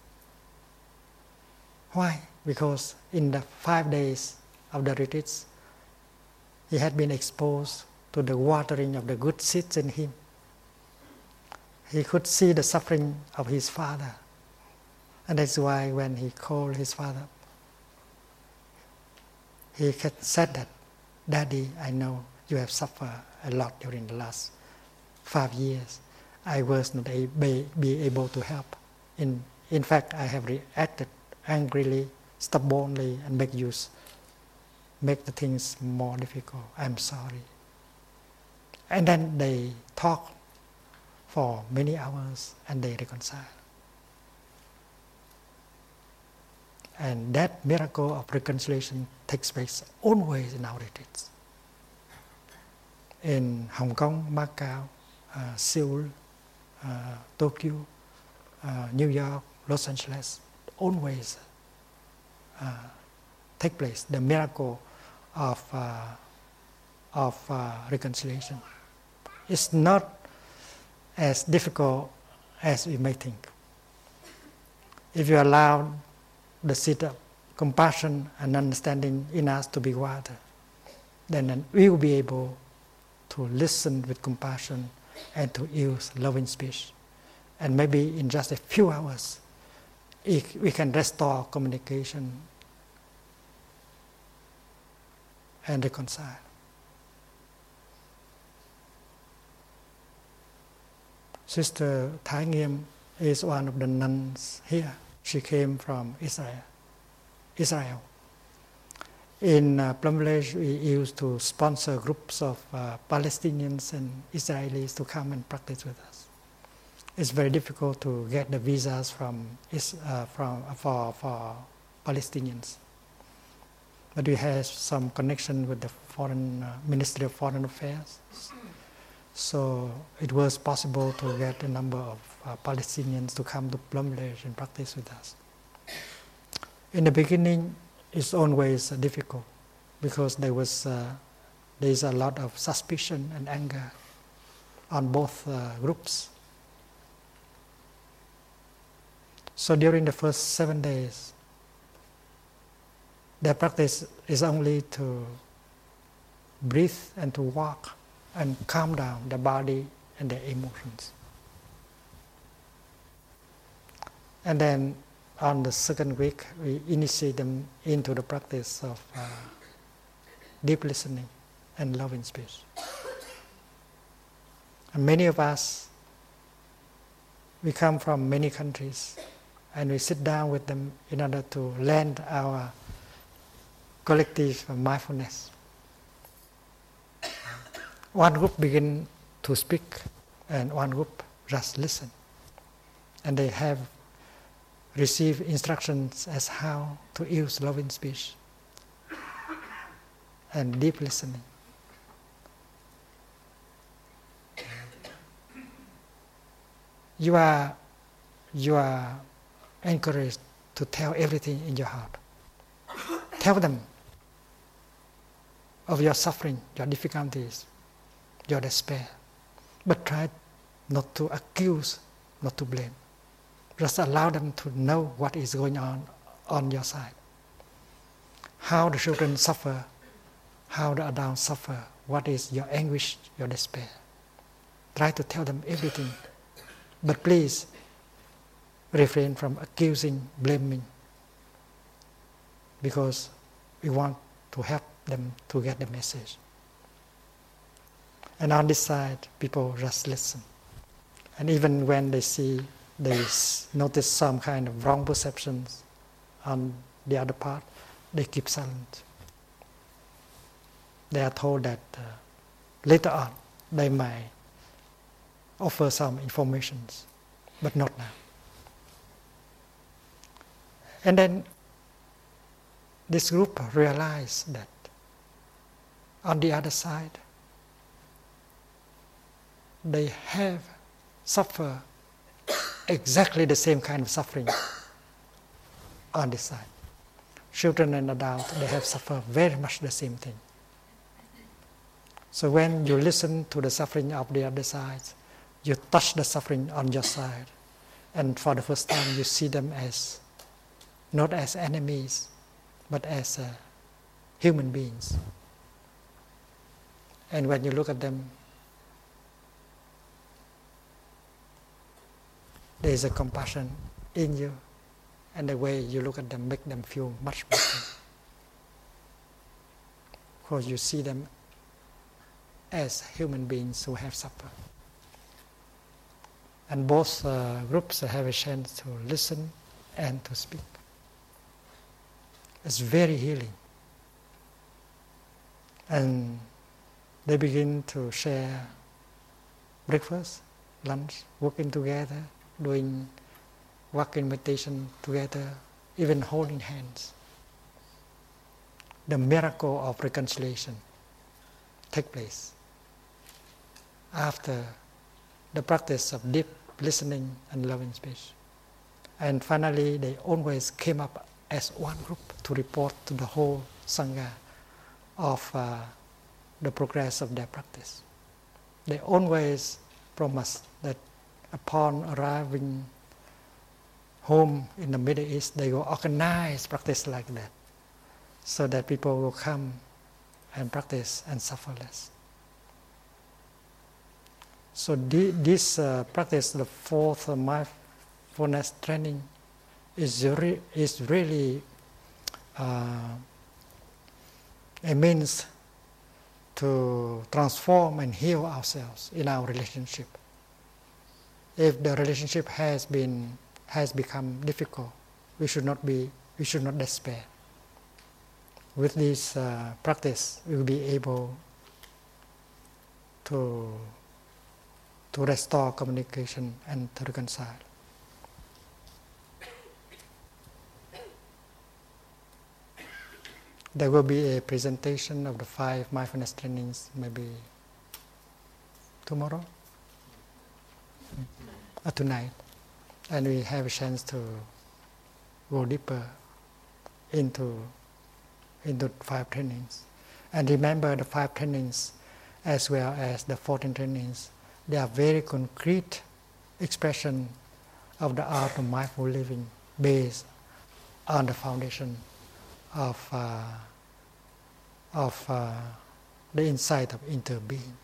Why? Because in the 5 days of the retreats, he had been exposed to the watering of the good seeds in him. He could see the suffering of his father. And that's why when he called his father, he said that, "Daddy, I know you have suffered a lot during the last 5 years. I was not be able to help. In fact, I have reacted angrily, stubbornly, and make the things more difficult. I'm sorry." And then they talk for many hours and they reconcile. And that miracle of reconciliation takes place always in our retreats. In Hong Kong, Macau, Seoul, Tokyo, New York, Los Angeles, always take place, the miracle of reconciliation. It's not as difficult as we may think. If you allow the seed of compassion and understanding in us to be watered, then we will be able to listen with compassion and to use loving speech. And maybe in just a few hours, we can restore communication and reconcile. Sister Thái Nghiêm is one of the nuns here. She came from Israel. In Plum Village, we used to sponsor groups of Palestinians and Israelis to come and practice with us. It's very difficult to get the visas for Palestinians. But we have some connection with the Ministry of Foreign Affairs. So it was possible to get a number of Palestinians to come to Plum Village and practice with us. In the beginning, it's always difficult because there's a lot of suspicion and anger on both groups. So during the first 7 days, their practice is only to breathe and to walk and calm down the body and the emotions. And then on the second week, we initiate them into the practice of deep listening and loving speech. And many of us, we come from many countries, and we sit down with them in order to lend our collective mindfulness. One group begin to speak, and one group just listen. And they have received instructions as how to use loving speech and deep listening. You are encouraged to tell everything in your heart. Tell them of your suffering, your difficulties, your despair. But try not to accuse, not to blame. Just allow them to know what is going on your side. How the children suffer, how the adults suffer, what is your anguish, your despair. Try to tell them everything. But please refrain from accusing, blaming, because we want to help them to get the message. And on this side, people just listen. And even when they notice some kind of wrong perceptions on the other part, they keep silent. They are told that later on they might offer some information, but not now. And then this group realized that on the other side, they have suffered exactly the same kind of suffering on this side. Children and adults, they have suffered very much the same thing. So when you listen to the suffering of the other side, you touch the suffering on your side, and for the first time you see them as not as enemies, but as human beings. And when you look at them, there is a compassion in you, and the way you look at them make them feel much better. Because you see them as human beings who have suffered. And both groups have a chance to listen and to speak. It's very healing. And they begin to share breakfast, lunch, working together, doing walking meditation together, even holding hands. The miracle of reconciliation take place after the practice of deep listening and loving speech. And finally, they always came up as one group to report to the whole Sangha of the progress of their practice. They always promised that upon arriving home in the Middle East, they will organize practice like that, so that people will come and practice and suffer less. So this practice, the fourth mindfulness training, is really a means to transform and heal ourselves in our relationship. If the relationship has become difficult, we should not despair. With this practice, we will be able to restore communication and to reconcile. There will be a presentation of the 5 mindfulness trainings maybe tomorrow or tonight, and we have a chance to go deeper into 5 trainings. And remember, the 5 trainings as well as the 14 trainings, they are very concrete expression of the art of mindful living based on the foundation of the insight of interbeing.